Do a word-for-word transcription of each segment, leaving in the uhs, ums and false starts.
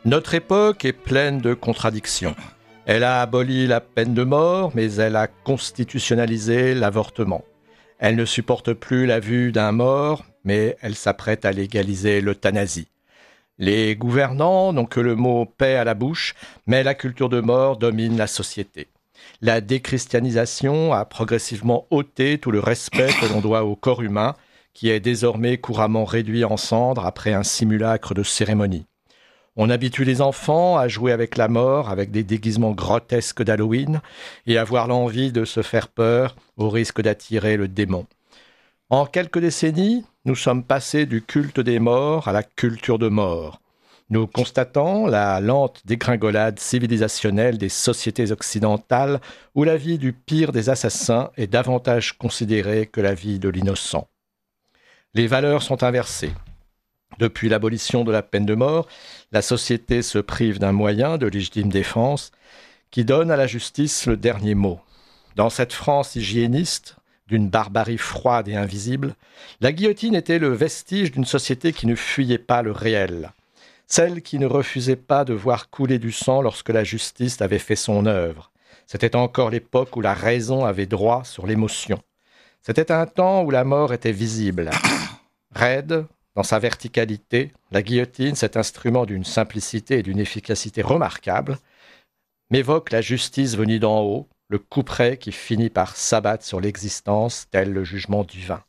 Notre époque est pleine de contradictions. Elle a aboli la peine de mort, mais elle a constitutionnalisé l'avortement. Elle ne supporte plus la vue d'un mort, mais elle s'apprête à légaliser l'euthanasie. Les gouvernants n'ont que le mot « paix » à la bouche, mais la culture de mort domine la société. La déchristianisation a progressivement ôté tout le respect que l'on doit au corps humain, qui est désormais couramment réduit en cendres après un simulacre de cérémonie. On habitue les enfants à jouer avec la mort, avec des déguisements grotesques d'Halloween, et à avoir l'envie de se faire peur au risque d'attirer le démon. En quelques décennies, nous sommes passés du culte des morts à la culture de mort. Nous constatons la lente dégringolade civilisationnelle des sociétés occidentales où la vie du pire des assassins est davantage considérée que la vie de l'innocent. Les valeurs sont inversées. Depuis l'abolition de la peine de mort, la société se prive d'un moyen de légitime défense qui donne à la justice le dernier mot. Dans cette France hygiéniste, d'une barbarie froide et invisible, la guillotine était le vestige d'une société qui ne fuyait pas le réel. Celle qui ne refusait pas de voir couler du sang lorsque la justice avait fait son œuvre. C'était encore l'époque où la raison avait droit sur l'émotion. C'était un temps où la mort était visible. Raide, dans sa verticalité, la guillotine, cet instrument d'une simplicité et d'une efficacité remarquables, m'évoque la justice venue d'en haut, le couperet qui finit par s'abattre sur l'existence, tel le jugement divin.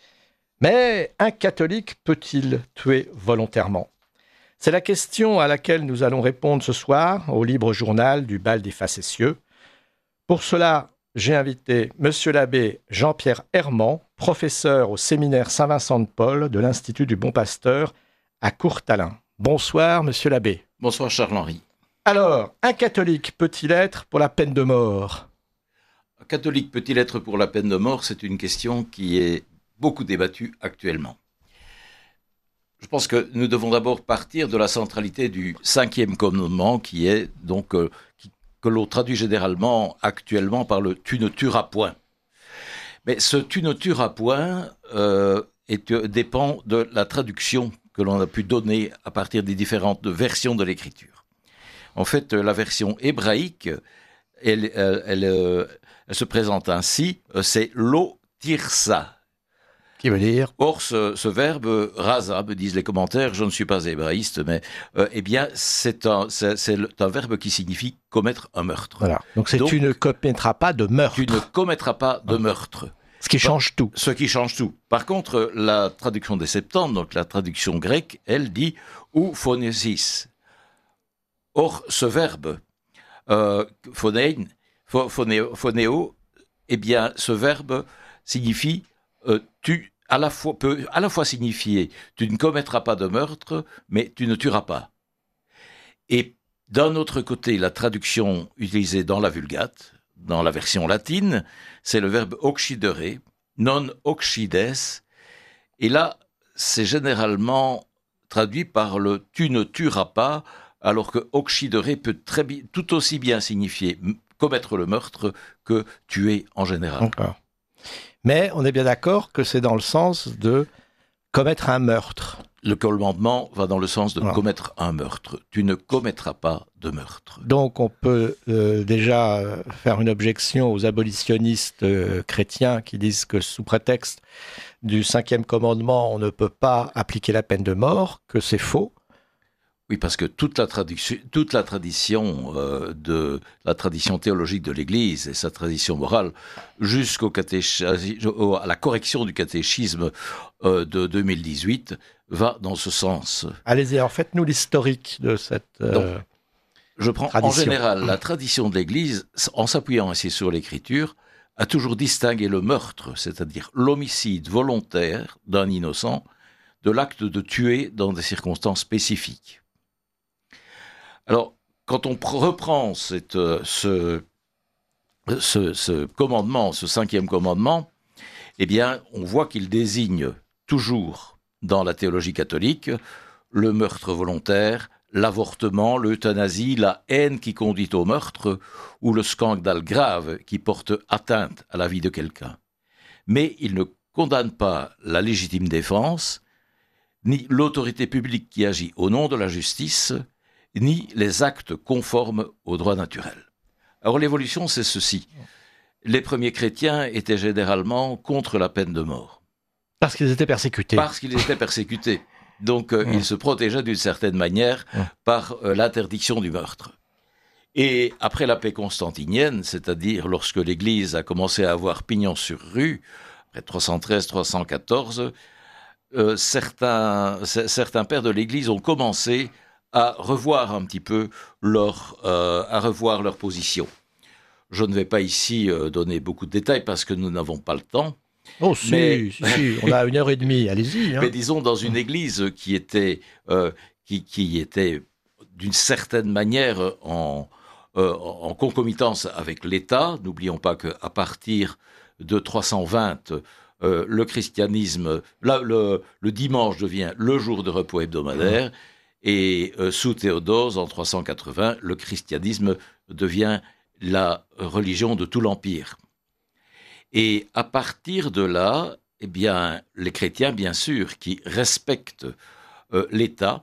Mais un catholique peut-il tuer volontairement ? C'est la question à laquelle nous allons répondre ce soir au libre journal du bal des facétieux. Pour cela, j'ai invité Monsieur l'abbé Jean-Pierre Hermand, professeur au séminaire Saint-Vincent-de-Paul de l'Institut du Bon Pasteur à Courtalin. Bonsoir, Monsieur l'abbé. Bonsoir, Charles-Henri. Alors, un catholique peut-il être pour la peine de mort ? Un catholique peut-il être pour la peine de mort ? C'est une question qui est beaucoup débattue actuellement. Je pense que nous devons d'abord partir de la centralité du cinquième commandement qui est donc euh, qui, que l'on traduit généralement actuellement par le « tu ne tueras point ». Mais ce « tu ne tueras point euh, » est, euh, dépend de la traduction que l'on a pu donner à partir des différentes versions de l'écriture. En fait, la version hébraïque, elle, elle, elle, euh, elle se présente ainsi, euh, c'est « lo tirsa ». Qui veut dire ? Or, ce, ce verbe, rasa, me disent les commentaires, je ne suis pas hébraïste, mais euh, eh bien, c'est un, c'est, c'est un verbe qui signifie commettre un meurtre. Voilà. Donc, c'est donc tu ne commettras pas de meurtre. Tu ne commettras pas de meurtre. Ce qui change tout. Ce qui change tout. Par contre, la traduction des Septante, donc la traduction grecque, elle dit ou phonesis. Or, ce verbe, euh, phonein, phonéo, phonéo, eh bien, ce verbe signifie Euh, tu, à la fois, peut à la fois signifier tu ne commettras pas de meurtre, mais tu ne tueras pas. Et d'un autre côté, la traduction utilisée dans la Vulgate, dans la version latine, c'est le verbe occidere, non occides, et là, c'est généralement traduit par le tu ne tueras pas, alors que occidere peut très bien, tout aussi bien signifier commettre le meurtre que tuer en général. Encore. Mais on est bien d'accord que c'est dans le sens de commettre un meurtre. Le commandement va dans le sens de voilà. commettre un meurtre. Tu ne commettras pas de meurtre. Donc on peut euh, déjà faire une objection aux abolitionnistes euh, chrétiens qui disent que sous prétexte du cinquième commandement, on ne peut pas appliquer la peine de mort, que c'est faux. Oui, parce que toute la tradition, toute la tradition euh, de la tradition théologique de l'Église et sa tradition morale, jusqu'au catéchisme, à la correction du catéchisme euh, de deux mille dix-huit, va dans ce sens. Allez-y, alors faites-nous l'historique de cette euh, Donc, je prends tradition. En général la tradition de l'Église, en s'appuyant ainsi sur l'Écriture, a toujours distingué le meurtre, c'est-à-dire l'homicide volontaire d'un innocent, de l'acte de tuer dans des circonstances spécifiques. Alors, quand on reprend cette, ce, ce, ce commandement, ce cinquième commandement, eh bien, on voit qu'il désigne toujours, dans la théologie catholique, le meurtre volontaire, l'avortement, l'euthanasie, la haine qui conduit au meurtre, ou le scandale grave qui porte atteinte à la vie de quelqu'un. Mais il ne condamne pas la légitime défense, ni l'autorité publique qui agit au nom de la justice, ni les actes conformes au droit naturel. Alors l'évolution, c'est ceci. Les premiers chrétiens étaient généralement contre la peine de mort. Parce qu'ils étaient persécutés. Parce qu'ils étaient persécutés. Donc euh, mmh. ils se protégeaient d'une certaine manière mmh. par euh, l'interdiction du meurtre. Et après la paix constantinienne, c'est-à-dire lorsque l'Église a commencé à avoir pignon sur rue, après trois cent treize trois cent quatorze, euh, certains, c- certains pères de l'Église ont commencé à revoir un petit peu leur, euh, à revoir leur position. Je ne vais pas ici euh, donner beaucoup de détails parce que nous n'avons pas le temps. Oh si, mais... si, si, on a une heure et demie, allez-y. Hein. Mais disons, dans une église qui était, euh, qui, qui était d'une certaine manière en, euh, en concomitance avec l'État, n'oublions pas qu'à partir de trois cent vingt, euh, le christianisme, là, le, le dimanche devient le jour de repos hebdomadaire, et euh, sous Théodose, en trois cent quatre-vingts, le christianisme devient la religion de tout l'Empire. Et à partir de là, eh bien, les chrétiens, bien sûr, qui respectent euh, l'État,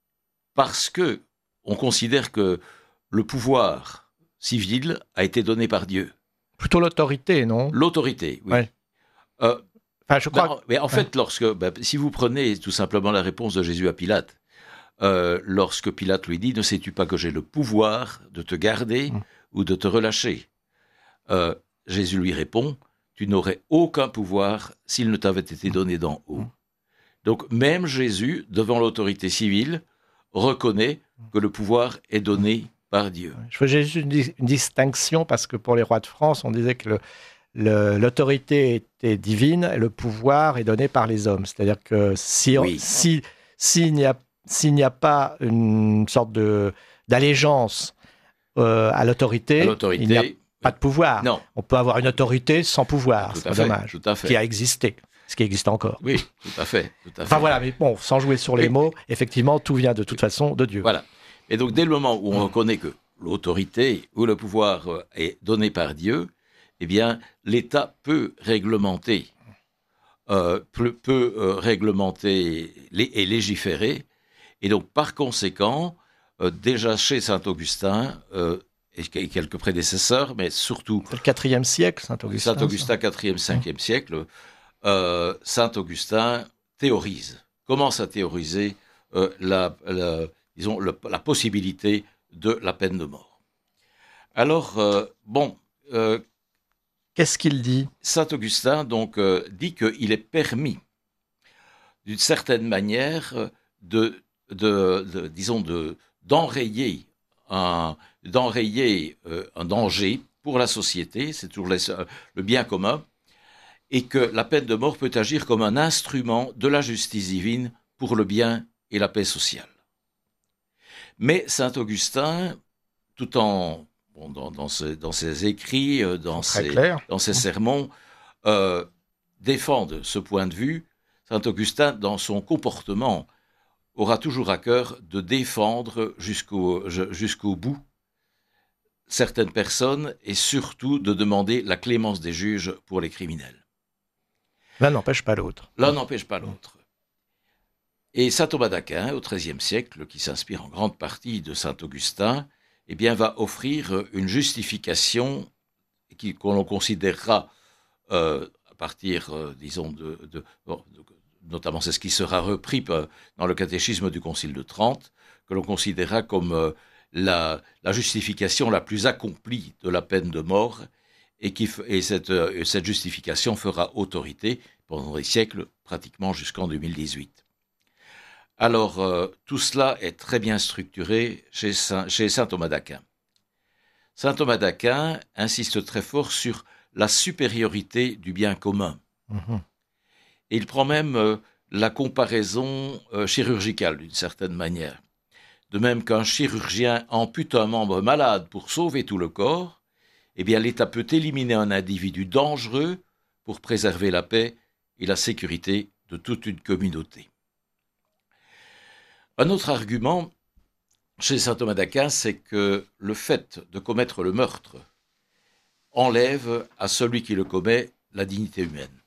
parce que on considère que le pouvoir civil a été donné par Dieu. Plutôt l'autorité, non ? L'autorité, oui. Ouais. Euh, enfin, je crois. Ben, mais en fait, ouais. lorsque, ben, si vous prenez tout simplement la réponse de Jésus à Pilate, euh, lorsque Pilate lui dit, ne sais-tu pas que j'ai le pouvoir de te garder mmh. ou de te relâcher ? euh, Jésus lui répond, tu n'aurais aucun pouvoir s'il ne t'avait été donné d'en haut. Donc même Jésus, devant l'autorité civile, reconnaît que le pouvoir est donné par Dieu. Je fais juste une, une distinction parce que pour les rois de France, on disait que le, le, l'autorité était divine et le pouvoir est donné par les hommes. C'est-à-dire que si, oui. si, s'il n'y a, s'il n'y a pas une sorte de, d'allégeance euh, à l'autorité, à l'autorité, il n'y a pas de pouvoir. Non. On peut avoir une autorité sans pouvoir, tout c'est à pas fait, dommage, tout à fait. qui a existé. Ce qui existe encore. Oui, tout à fait. Tout à fait. Enfin voilà, mais bon, sans jouer sur les oui. mots, effectivement, tout vient de toute façon de Dieu. Voilà. Et donc, dès le moment où on reconnaît que l'autorité ou le pouvoir est donné par Dieu, eh bien, l'État peut réglementer, euh, peut, peut euh, réglementer les, et légiférer. Et donc, par conséquent, euh, déjà chez Saint-Augustin, euh, et quelques prédécesseurs, mais surtout... C'est le quatrième siècle, Saint-Augustin. Saint-Augustin, quatrième, cinquième siècle, euh, Saint-Augustin théorise, commence à théoriser euh, la, la, disons, le, la possibilité de la peine de mort. Alors, euh, bon... Euh, Qu'est-ce qu'il dit ? Saint-Augustin, donc, euh, dit qu'il est permis, d'une certaine manière, de, de, de disons, de, d'enrayer un... d'enrayer euh, un danger pour la société, c'est toujours les, le bien commun, et que la peine de mort peut agir comme un instrument de la justice divine pour le bien et la paix sociale. Mais Saint-Augustin, tout en bon, dans, dans, ses, dans ses écrits, dans ses, dans ses sermons, euh, défendent ce point de vue. Saint-Augustin, dans son comportement, aura toujours à cœur de défendre jusqu'au, jusqu'au bout certaines personnes et surtout de demander la clémence des juges pour les criminels. L'un n'empêche pas l'autre. L'un n'empêche pas l'autre. Et saint Thomas d'Aquin, au XIIIe siècle, qui s'inspire en grande partie de saint Augustin, eh bien, va offrir une justification qui, qu'on considérera euh, à partir, euh, disons, de, de, bon, de, notamment c'est ce qui sera repris dans le catéchisme du Concile de Trente, que l'on considérera comme euh, la, la justification la plus accomplie de la peine de mort, et, qui, et cette, euh, cette justification fera autorité pendant des siècles, pratiquement jusqu'en deux mille dix-huit. Alors, euh, tout cela est très bien structuré chez saint, chez saint Thomas d'Aquin. Saint Thomas d'Aquin insiste très fort sur la supériorité du bien commun. Mmh. Et il prend même euh, la comparaison euh, chirurgicale, d'une certaine manière. De même qu'un chirurgien ampute un membre malade pour sauver tout le corps, eh bien l'État peut éliminer un individu dangereux pour préserver la paix et la sécurité de toute une communauté. Un autre argument chez saint Thomas d'Aquin, c'est que le fait de commettre le meurtre enlève à celui qui le commet la dignité humaine.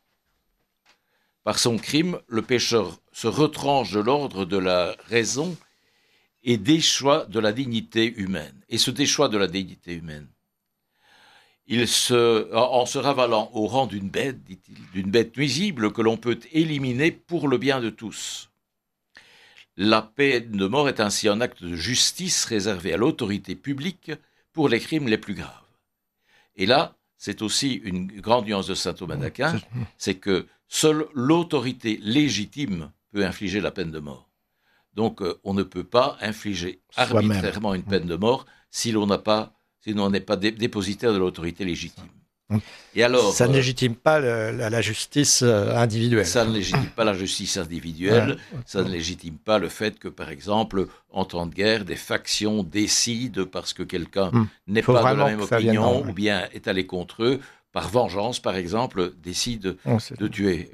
Par son crime, le pécheur se retranche de l'ordre de la raison et déchoit de la dignité humaine. Et ce déchoit de la dignité humaine, il se, en se ravalant au rang d'une bête, dit-il, d'une bête nuisible que l'on peut éliminer pour le bien de tous. La peine de mort est ainsi un acte de justice réservé à l'autorité publique pour les crimes les plus graves. Et là, c'est aussi une grande nuance de saint Thomas d'Aquin, c'est que seule l'autorité légitime peut infliger la peine de mort. Donc, euh, on ne peut pas infliger arbitrairement une peine de mort si l'on n'a pas, si l'on n'est pas dé- dépositaire de l'autorité légitime. Et alors, ça ne euh, légitime pas le, la, la justice individuelle. Ça ne légitime pas la justice individuelle. Ouais. Ça ne légitime pas le fait que, par exemple, en temps de guerre, des factions décident parce que quelqu'un hum. n'est Faut pas de la même opinion ou bien est allé contre eux, par vengeance, par exemple, décide oh, de tuer.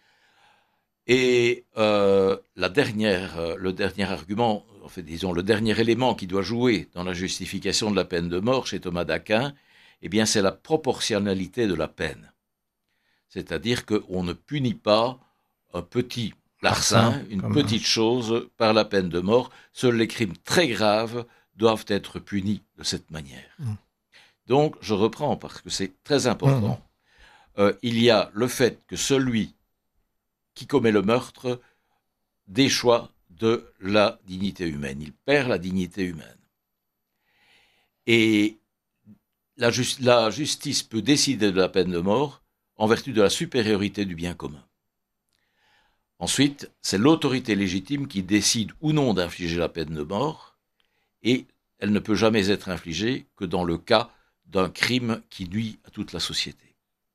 Et euh, la dernière, euh, le dernier argument, en fait, disons, le dernier élément qui doit jouer dans la justification de la peine de mort chez Thomas d'Aquin, eh bien, c'est la proportionnalité de la peine. C'est-à-dire qu'on ne punit pas un petit larcin, une petite chose, par la peine de mort. Seuls les crimes très graves doivent être punis de cette manière. Mmh. Donc, je reprends parce que c'est très important. Mmh. Euh, il y a le fait que celui qui commet le meurtre déchoit de la dignité humaine. Il perd la dignité humaine. Et La, ju- la justice peut décider de la peine de mort en vertu de la supériorité du bien commun. Ensuite, c'est l'autorité légitime qui décide ou non d'infliger la peine de mort, et elle ne peut jamais être infligée que dans le cas d'un crime qui nuit à toute la société.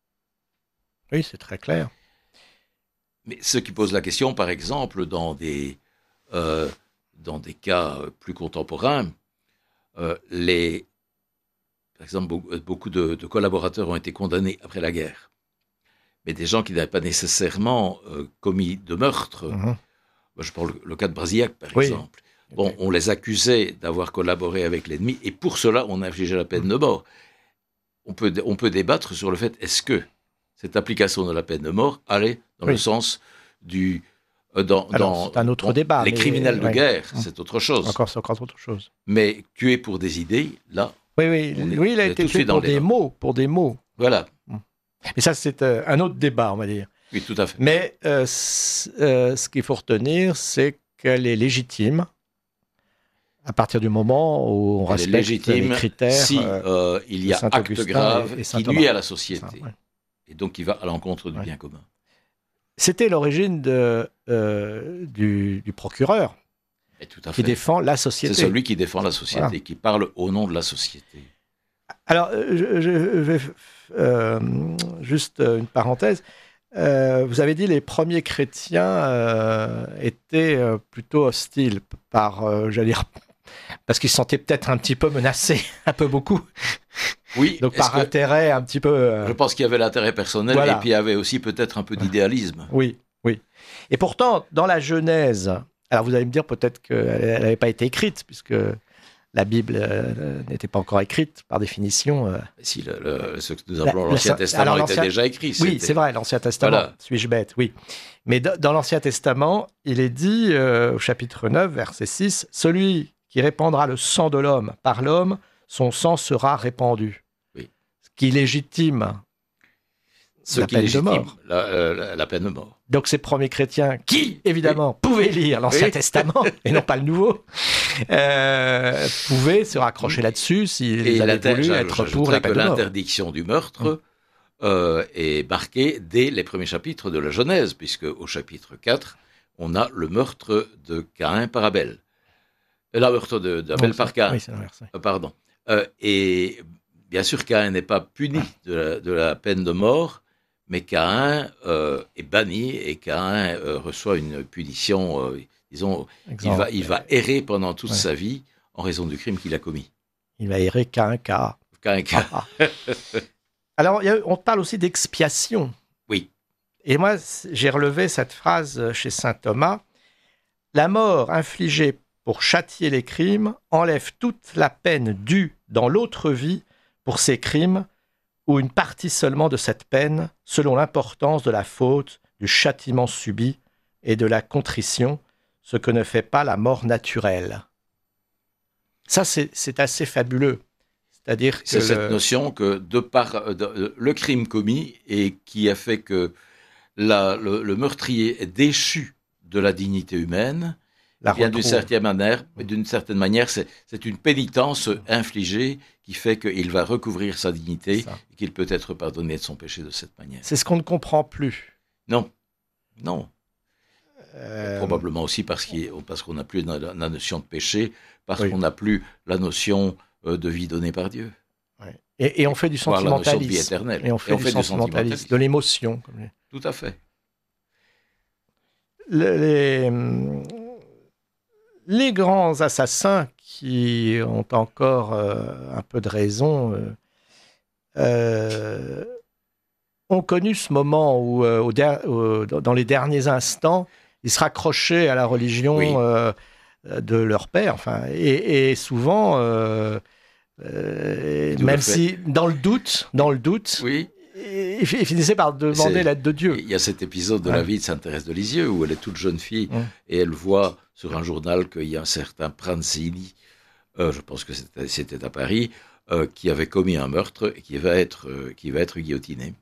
Oui, c'est très clair. Mais ce qui pose la question, par exemple, dans des, euh, dans des cas plus contemporains, euh, les Par exemple, beaucoup de, de collaborateurs ont été condamnés après la guerre. Mais des gens qui n'avaient pas nécessairement euh, commis de meurtre, mmh. je prends le, le cas de Brasillac, par oui. exemple. Bon, okay. On les accusait d'avoir collaboré avec l'ennemi, et pour cela, on infligeait la peine mmh. de mort. On peut, on peut débattre sur le fait, est-ce que cette application de la peine de mort allait dans oui. le sens du... Euh, dans, Alors, dans, c'est un autre dans débat. Les mais... criminels de oui. guerre, mmh. c'est autre chose. Encore, c'est encore autre chose. Mais tuer pour des idées, là... Oui, oui, est, oui, il a été tué pour des mots, pour des mots. Voilà. Mais ça, c'est euh, un autre débat, on va dire. Oui, tout à fait. Mais euh, euh, ce qu'il faut retenir, c'est qu'elle est légitime à partir du moment où on elle respecte les critères. Si euh, il y a acte grave et, et qui nuit à la société, ça, ouais. et donc qui va à l'encontre du ouais. bien commun. C'était l'origine de, euh, du, du procureur. Tout à fait. Qui défend la société. C'est celui qui défend la société, voilà. qui parle au nom de la société. Alors, je, je vais euh, juste une parenthèse. Euh, vous avez dit les premiers chrétiens euh, étaient euh, plutôt hostiles par, euh, j'allais dire, parce qu'ils se sentaient peut-être un petit peu menacés, un peu beaucoup. Oui. Donc par intérêt un petit peu. Euh... Je pense qu'il y avait l'intérêt personnel voilà. et puis il y avait aussi peut-être un peu d'idéalisme. Oui, oui. Et pourtant, dans la Genèse. Alors vous allez me dire peut-être qu'elle n'avait pas été écrite, puisque la Bible euh, n'était pas encore écrite, par définition. Euh... Si, le, le, ce que nous appelons la, l'Ancien Testament alors, était déjà écrit. Oui, c'était... c'est vrai, l'Ancien Testament, voilà. Suis-je bête, oui. Mais d- dans l'Ancien Testament, il est dit, euh, au chapitre neuf, verset six, « Celui qui répandra le sang de l'homme par l'homme, son sang sera répandu. Oui. » Ce qui légitime Ce la qui peine légitime de mort. La, la, la peine de mort. Donc ces premiers chrétiens qui, évidemment, oui. pouvaient lire l'Ancien oui. Testament et non pas le Nouveau, euh, pouvaient se raccrocher là-dessus s'ils avaient voulu être pour la peine de mort. L'interdiction du meurtre mmh. euh, est marquée dès les premiers chapitres de la Genèse, puisque au chapitre quatre, on a le meurtre de Caïn par Abel. Le meurtre de, d'Abel non, par Caïn. Oui, c'est l'inverse. Euh, pardon. Euh, et bien sûr, Caïn n'est pas puni de la, de la peine de mort, mais Caïn euh, est banni et Caïn euh, reçoit une punition, euh, disons, il va, il va errer pendant toute ouais. sa vie en raison du crime qu'il a commis. Il va errer Caïn K. Caïn K. Ah, ah. Alors, y a, on parle aussi d'expiation. Oui. Et moi, j'ai relevé cette phrase chez saint Thomas. La mort infligée pour châtier les crimes enlève toute la peine due dans l'autre vie pour ces crimes, ou une partie seulement de cette peine, selon l'importance de la faute, du châtiment subi et de la contrition, ce que ne fait pas la mort naturelle. Ça, c'est, c'est assez fabuleux. C'est-à-dire que c'est le... cette notion que de par de, le crime commis et qui a fait que la, le, le meurtrier est déchu de la dignité humaine, la bien d'une certaine manière, d'une certaine manière, c'est, c'est une pénitence infligée qui fait qu'il va recouvrir sa dignité et qu'il peut être pardonné de son péché de cette manière. C'est ce qu'on ne comprend plus. Non, non. Euh... Probablement aussi parce, qu'il, parce qu'on n'a plus la, la notion de péché, parce oui. qu'on n'a plus la notion euh, de vie donnée par Dieu. Ouais. Et, et on fait du sentimentalisme. La notion de vie éternelle. Et on fait, et on du, fait du sentimentalisme, de l'émotion. Comme les... Tout à fait. Le, les, les grands assassins qui ont encore euh, un peu de raison euh, euh, ont connu ce moment où, euh, au der- au, dans les derniers instants, ils se raccrochaient à la religion oui. euh, de leur père. Enfin, et, et souvent, euh, euh, même si dans le doute, dans le doute, oui. il finissait par demander c'est, l'aide de Dieu. Il y a cet épisode de ouais. la vie de Sainte Thérèse de Lisieux où elle est toute jeune fille ouais. et elle voit sur un journal qu'il y a un certain Pranzini, euh, je pense que c'était, c'était à Paris, euh, qui avait commis un meurtre et qui va être, euh, qui va être guillotiné.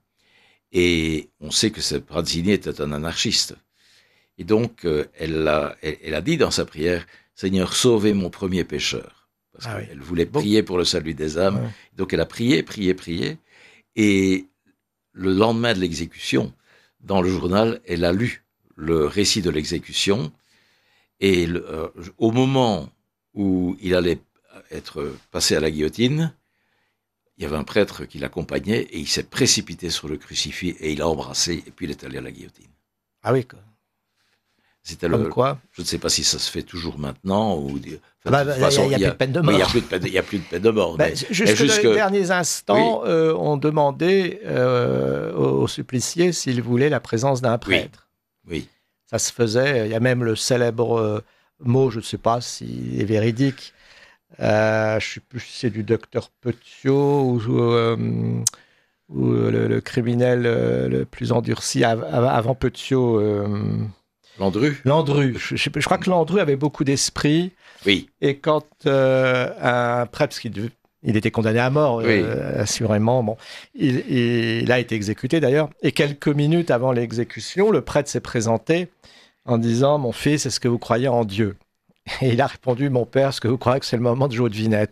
Et on sait que ce Pranzini était un anarchiste. Et donc, euh, elle, a, elle, elle a dit dans sa prière, « Seigneur, sauvez mon premier pécheur ». Parce ah qu'elle oui. voulait prier pour le salut des âmes. Ouais. Donc, elle a prié, prié, prié. Et le lendemain de l'exécution, dans le journal, elle a lu le récit de l'exécution. Et le, euh, au moment où il allait être passé à la guillotine, il y avait un prêtre qui l'accompagnait et il s'est précipité sur le crucifix et il l'a embrassé et puis il est allé à la guillotine. Ah oui, quoi. C'était Comme le, quoi je ne sais pas si ça se fait toujours maintenant ou. Il bah, bah, n'y a, a, a plus de peine de mort. Il n'y a plus de peine, il y a plus de peine de mort. Bah, mais, jusque jusque... dans les derniers instants, oui. euh, on demandait euh, aux suppliciés s'ils voulaient la présence d'un prêtre. Oui. oui. Ça se faisait. Il y a même le célèbre euh, mot, je ne sais pas s'il est véridique. Euh, je ne sais plus si c'est du docteur Petiot ou, ou, euh, ou le, le criminel euh, le plus endurci av- avant Petiot. Euh, Landru. Landru. Je, je, je crois que Landru avait beaucoup d'esprit. Oui. Et quand euh, un prêtre, parce qu'il il était condamné à mort, oui. euh, assurément, bon, il, il a été exécuté d'ailleurs. Et quelques minutes avant l'exécution, le prêtre s'est présenté en disant « Mon fils, est-ce que vous croyez en Dieu ?» Et il a répondu « Mon père, est-ce que vous croyez que c'est le moment de jouer aux devinettes ?»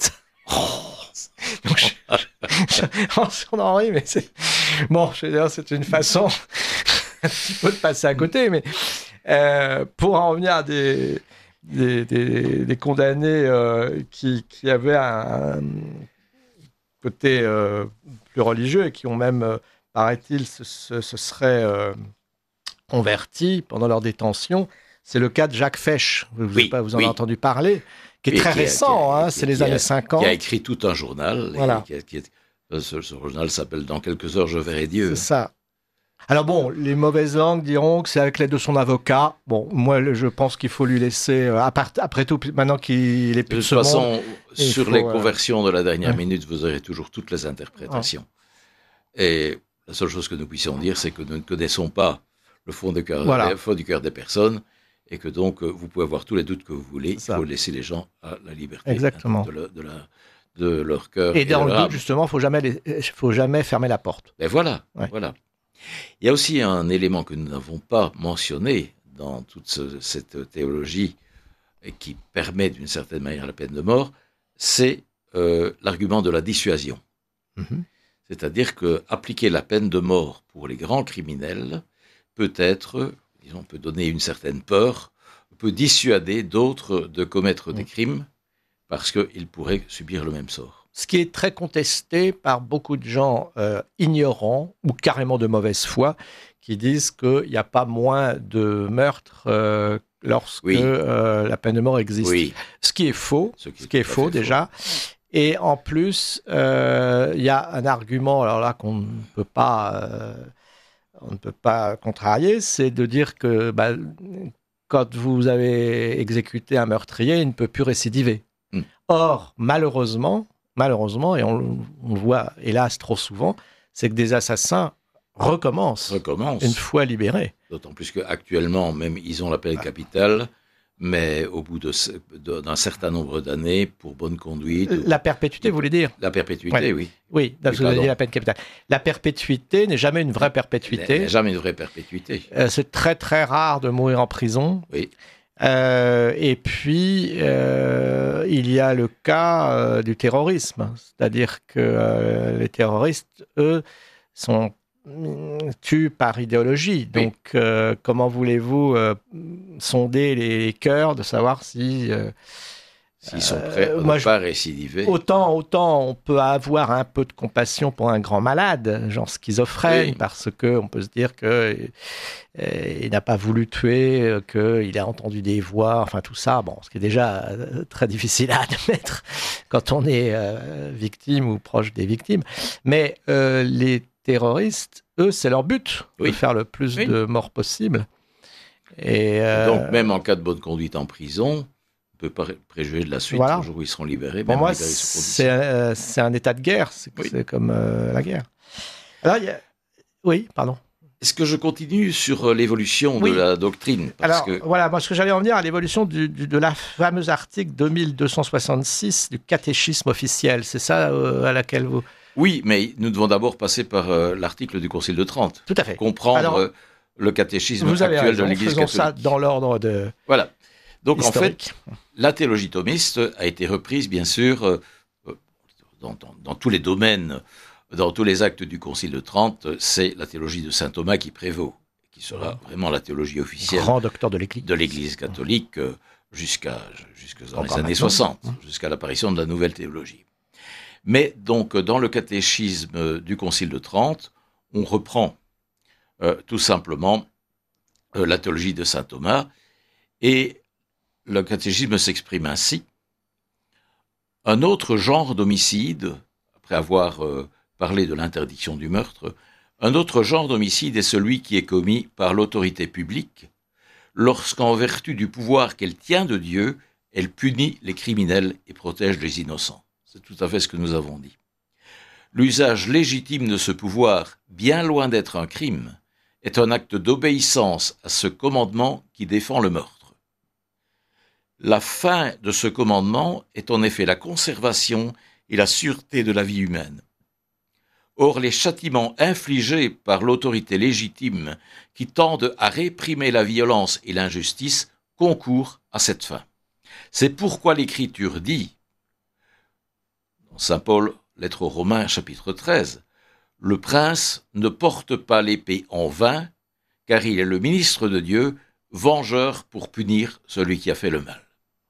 Donc, je, je, je, on en rit, mais c'est... Bon, je veux dire, c'est une façon un petit peu de passer à côté, mais euh, pour en revenir à des... Des, des, des condamnés euh, qui, qui avaient un, un côté euh, plus religieux et qui ont même, euh, paraît-il, se, se, se seraient euh, convertis pendant leur détention. C'est le cas de Jacques Fesch, vous, oui, pas, vous en oui. avez entendu parler, qui est oui, très qui récent, a, qui a, hein, qui, c'est qui les a, années cinquante. Qui a écrit tout un journal. Voilà. Et qui a, qui a, ce, ce journal s'appelle « Dans quelques heures, je verrai Dieu ». C'est ça. Alors bon, les mauvaises langues diront que c'est avec l'aide de son avocat. Bon, moi, je pense qu'il faut lui laisser, euh, après tout, maintenant qu'il est plus de toute façon, monde, sur faut, les euh... conversions de la dernière ouais. minute, vous aurez toujours toutes les interprétations. Ouais. Et la seule chose que nous puissions dire, c'est que nous ne connaissons pas le fond, de cœur, voilà. le fond du cœur des personnes, et que donc, vous pouvez avoir tous les doutes que vous voulez. Il faut laisser les gens à la liberté. Exactement. De, la, de, la, de leur cœur. Et, et dans de le doute, âme. Justement, il ne faut, faut jamais fermer la porte. Et voilà, ouais. voilà. Il y a aussi un élément que nous n'avons pas mentionné dans toute ce, cette théologie et qui permet d'une certaine manière la peine de mort, c'est euh, l'argument de la dissuasion. Mm-hmm. C'est-à-dire qu'appliquer la peine de mort pour les grands criminels peut être, disons, peut donner une certaine peur, peut dissuader d'autres de commettre mm-hmm. des crimes parce qu'ils pourraient subir le même sort. Ce qui est très contesté par beaucoup de gens euh, ignorants ou carrément de mauvaise foi qui disent qu'il n'y a pas moins de meurtres euh, lorsque oui. euh, la peine de mort existe. Oui. Ce qui est faux, ce qui, ce qui est faux déjà. Faux. Et en plus, il euh, y a un argument, alors là qu'on ne peut pas, euh, on ne peut pas contrarier, c'est de dire que bah, quand vous avez exécuté un meurtrier, il ne peut plus récidiver. Mm. Or, malheureusement, Malheureusement, et on, on le voit hélas trop souvent, c'est que des assassins recommencent, recommencent. une fois libérés. D'autant plus qu'actuellement, même ils ont la peine capitale, mais au bout de, de, d'un certain nombre d'années, pour bonne conduite... La perpétuité, vous voulez dire? La perpétuité, ouais. oui. Oui, oui vous avez dit la peine capitale. La perpétuité n'est jamais une vraie perpétuité. Elle n'est jamais une vraie perpétuité. Euh, c'est très très rare de mourir en prison. Oui. Euh, et puis, euh, il y a le cas euh, du terrorisme. C'est-à-dire que euh, les terroristes, eux, sont tuent par idéologie. Donc, oui. euh, comment voulez-vous euh, sonder les cœurs de savoir si... Euh, S'ils sont prêts à ne pas récidiver. Autant, autant on peut avoir un peu de compassion pour un grand malade, genre schizophrène, oui. parce qu'on peut se dire qu'il euh, n'a pas voulu tuer, qu'il a entendu des voix, enfin tout ça, bon, ce qui est déjà euh, très difficile à admettre quand on est euh, victime ou proche des victimes. Mais euh, les terroristes, eux, c'est leur but, oui. de faire le plus oui. de morts possible. Et, euh... Et donc, même en cas de bonne conduite en prison... peut pas préjuger de la suite, voilà. Le jour où ils seront libérés. Pour moi, c'est, euh, c'est un état de guerre, c'est, oui. c'est comme euh, la guerre. Alors, y a... Oui, pardon. Est-ce que je continue sur l'évolution oui. de la doctrine parce Alors, que... voilà, moi, ce que j'allais en venir à l'évolution du, du, de la fameuse article deux mille deux cent soixante-six du catéchisme officiel, c'est ça euh, à laquelle vous... Oui, mais nous devons d'abord passer par euh, l'article du Concile de Trente. Tout à fait. Pour comprendre Alors, euh, le catéchisme vous avez actuel raison, de l'Église catholique. Faisons ça dans l'ordre de... Voilà. Donc, historique. En fait, la théologie thomiste a été reprise, bien sûr, euh, dans, dans, dans tous les domaines, dans tous les actes du Concile de Trente, c'est la théologie de saint Thomas qui prévaut, qui sera vraiment la théologie officielle grand docteur de l'Église, de l'Église catholique euh, jusqu'à, jusqu'à dans les années soixante, jusqu'à l'apparition de la nouvelle théologie. Mais donc, dans le catéchisme du Concile de Trente, on reprend euh, tout simplement euh, la théologie de saint Thomas, et le catéchisme s'exprime ainsi. Un autre genre d'homicide, après avoir euh, parlé de l'interdiction du meurtre, un autre genre d'homicide est celui qui est commis par l'autorité publique, lorsqu'en vertu du pouvoir qu'elle tient de Dieu, elle punit les criminels et protège les innocents. C'est tout à fait ce que nous avons dit. L'usage légitime de ce pouvoir, bien loin d'être un crime, est un acte d'obéissance à ce commandement qui défend le meurtre. La fin de ce commandement est en effet la conservation et la sûreté de la vie humaine. Or, les châtiments infligés par l'autorité légitime qui tendent à réprimer la violence et l'injustice concourent à cette fin. C'est pourquoi l'Écriture dit, dans saint Paul, lettre aux Romains, chapitre treize, « Le prince ne porte pas l'épée en vain, car il est le ministre de Dieu, vengeur pour punir celui qui a fait le mal. »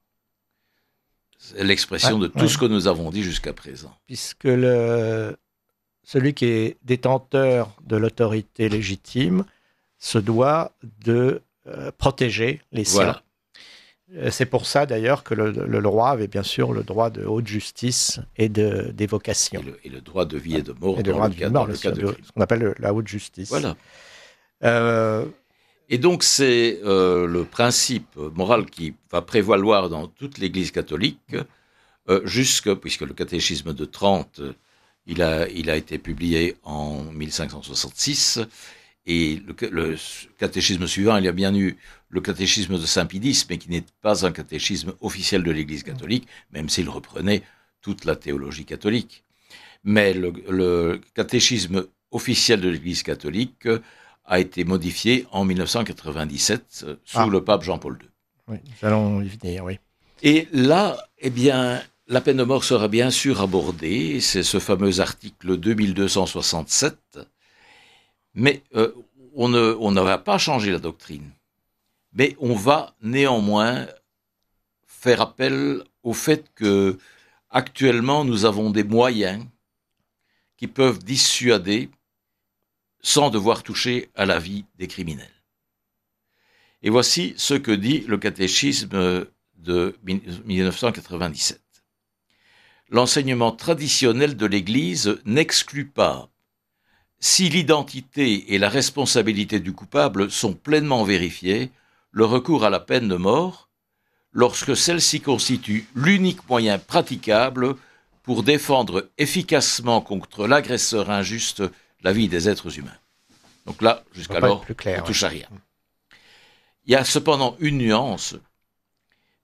C'est l'expression ah, de tout ouais. ce que nous avons dit jusqu'à présent. Puisque le... celui qui est détenteur de l'autorité légitime se doit de euh, protéger les siens. Voilà. C'est pour ça d'ailleurs que le, le roi avait bien sûr le droit de haute justice et de, d'évocation. Et le, et le droit de vie et de mort et dans, le droit le, cas, mort, dans le, le cas de crime. Ce qu'on appelle le, la haute justice. Voilà. Euh... Et donc c'est euh, le principe moral qui va prévaloir dans toute l'Église catholique, euh, jusque, puisque le catéchisme de Trente, il a, il a été publié en mille cinq cent soixante-six, et le, le catéchisme suivant, il y a bien eu le catéchisme de Saint-Pédis, mais qui n'est pas un catéchisme officiel de l'Église catholique, même s'il reprenait toute la théologie catholique. Mais le, le catéchisme officiel de l'Église catholique a été modifié en mille neuf cent quatre-vingt-dix-sept sous ah. le pape Jean-Paul deux. Oui, nous allons y venir, oui. Et là, eh bien, la peine de mort sera bien sûr abordée, c'est ce fameux article deux mille deux cent soixante-sept, mais euh, on ne, on ne va pas changer la doctrine. Mais on va néanmoins faire appel au fait que actuellement nous avons des moyens qui peuvent dissuader sans devoir toucher à la vie des criminels. Et voici ce que dit le catéchisme de mille neuf cent quatre-vingt-dix-sept. L'enseignement traditionnel de l'Église n'exclut pas, si l'identité et la responsabilité du coupable sont pleinement vérifiées, le recours à la peine de mort, lorsque celle-ci constitue l'unique moyen praticable pour défendre efficacement contre l'agresseur injuste la vie des êtres humains. Donc là, jusqu'alors, on ne touche à rien. Il y a cependant une nuance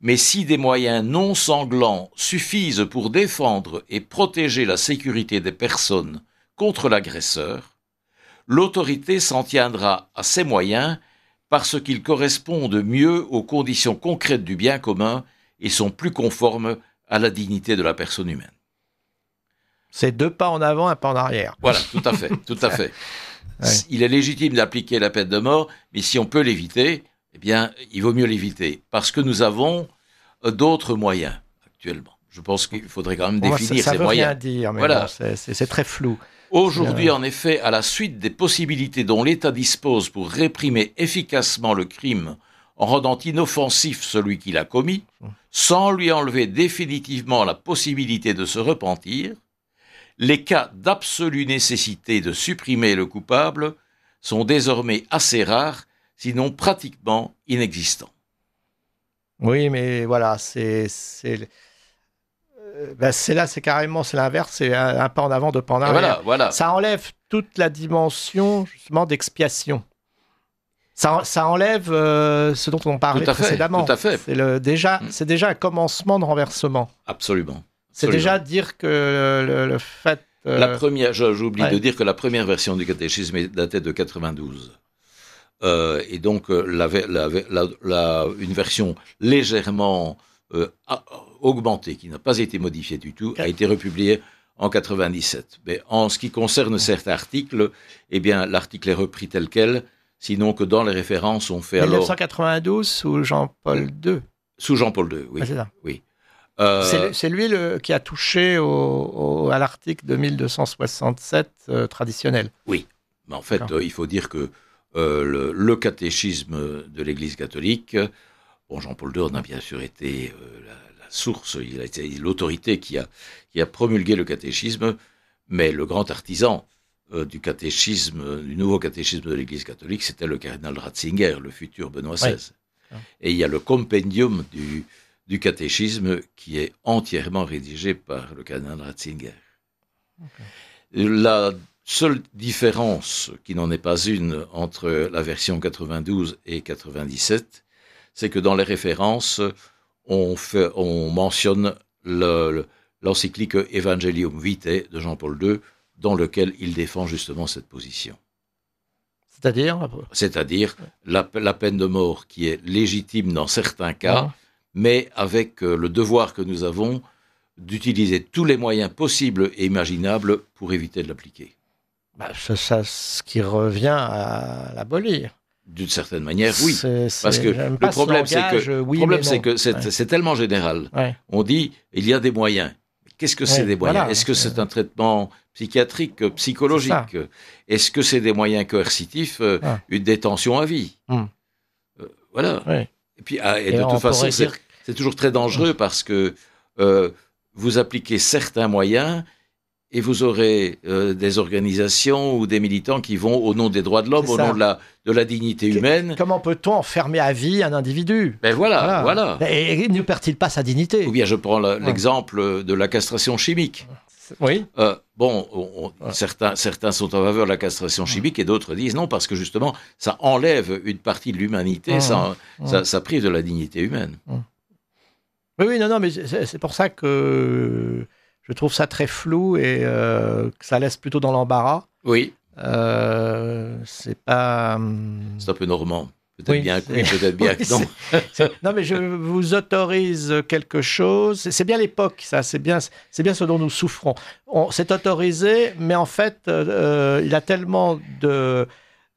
Mais si des moyens non sanglants suffisent pour défendre et protéger la sécurité des personnes contre l'agresseur, l'autorité s'en tiendra à ces moyens parce qu'ils correspondent mieux aux conditions concrètes du bien commun et sont plus conformes à la dignité de la personne humaine. C'est deux pas en avant, un pas en arrière. Voilà, tout à fait, tout à fait. Ouais. Il est légitime d'appliquer la peine de mort, mais si on peut l'éviter, eh bien, il vaut mieux l'éviter, parce que nous avons d'autres moyens actuellement. Je pense qu'il faudrait quand même bon, définir ça, ça ces moyens. Ça veut rien dire, mais voilà. bon, c'est, c'est, c'est très flou. Aujourd'hui, euh... en effet, à la suite des possibilités dont l'État dispose pour réprimer efficacement le crime en rendant inoffensif celui qui l'a commis, sans lui enlever définitivement la possibilité de se repentir, les cas d'absolue nécessité de supprimer le coupable sont désormais assez rares, sinon pratiquement inexistants. Oui, mais voilà, c'est, c'est, euh, ben c'est là, c'est carrément, c'est l'inverse, c'est un, un pas en avant, deux pas en arrière. Voilà, voilà. Ça enlève toute la dimension justement d'expiation. Ça, ça enlève euh, ce dont on parlait tout à fait, précédemment. Tout à fait. C'est, le, déjà, mmh. c'est déjà un commencement de renversement. Absolument. C'est Absolument. déjà dire que le, le, le fait... Euh... La première, j'oublie ouais. de dire que la première version du catéchisme datait de quatre-vingt-douze. Euh, et donc, la, la, la, la, une version légèrement euh, augmentée, qui n'a pas été modifiée du tout, okay. a été republiée en quatre-vingt-dix-sept. Mais en ce qui concerne certains articles, eh bien, l'article est repris tel quel, sinon que dans les références, on fait alors... dix-neuf cent quatre-vingt-douze sous Jean-Paul deux. Sous Jean-Paul deux, oui. Ah, c'est ça. Oui. Euh... C'est, c'est lui le, qui a touché au, au, à l'article de mille deux cent soixante-sept euh, traditionnel. Oui, mais en fait, euh, il faut dire que euh, le, le catéchisme de l'Église catholique, bon, Jean-Paul deux en a bien sûr été euh, la, la source, il a été l'autorité qui a, qui a promulgué le catéchisme, mais le grand artisan euh, du catéchisme, du nouveau catéchisme de l'Église catholique, c'était le cardinal Ratzinger, le futur Benoît seize. Oui. Et il y a le compendium du du catéchisme qui est entièrement rédigé par le cardinal Ratzinger. Okay. La seule différence, qui n'en est pas une, entre la version quatre-vingt-douze et quatre-vingt-dix-sept, c'est que dans les références, on, fait, on mentionne le, le, l'encyclique Evangelium Vitae de Jean-Paul deux, dans lequel il défend justement cette position. C'est-à-dire C'est-à-dire la, la peine de mort qui est légitime dans certains cas, ouais. mais avec euh, le devoir que nous avons d'utiliser tous les moyens possibles et imaginables pour éviter de l'appliquer. Bah, ça, ça, ce qui revient à l'abolir. D'une certaine manière, oui. C'est, c'est, Parce que le problème, c'est que, oui, problème, c'est, que c'est, ouais. c'est tellement général. Ouais. On dit, il y a des moyens. Qu'est-ce que c'est ouais, des moyens voilà, Est-ce que c'est un traitement psychiatrique, psychologique Est-ce que c'est des moyens coercitifs, euh, ah. une détention à vie hum. euh, Voilà. Ouais. Et puis, ah, et, et de toute façon, c'est, dire... c'est toujours très dangereux hum. parce que euh, vous appliquez certains moyens et vous aurez euh, des organisations ou des militants qui vont au nom des droits de l'homme, au nom de la, de la dignité humaine. Comment peut-on enfermer à vie un individu ? Ben voilà, voilà. voilà. Et, et ne perd-il pas sa dignité ? Ou bien je prends la, ouais. l'exemple de la castration chimique. Oui. Euh, bon, on, on, ouais. certains, certains sont en faveur de la castration chimique et d'autres disent non, parce que justement, ça enlève une partie de l'humanité, mmh. ça, mmh. ça, ça prive de la dignité humaine. Mmh. Oui, oui, non, non, mais c'est, c'est pour ça que je trouve ça très flou et euh, que ça laisse plutôt dans l'embarras. Oui. Euh, c'est pas... C'est un peu normand. Peut-être oui, bien que oui, peut-être bien oui, que non. C'est, c'est... Non, mais je vous autorise quelque chose. C'est, c'est bien l'époque, ça. C'est bien, c'est bien ce dont nous souffrons. On, c'est autorisé, mais en fait, euh, il y a tellement de,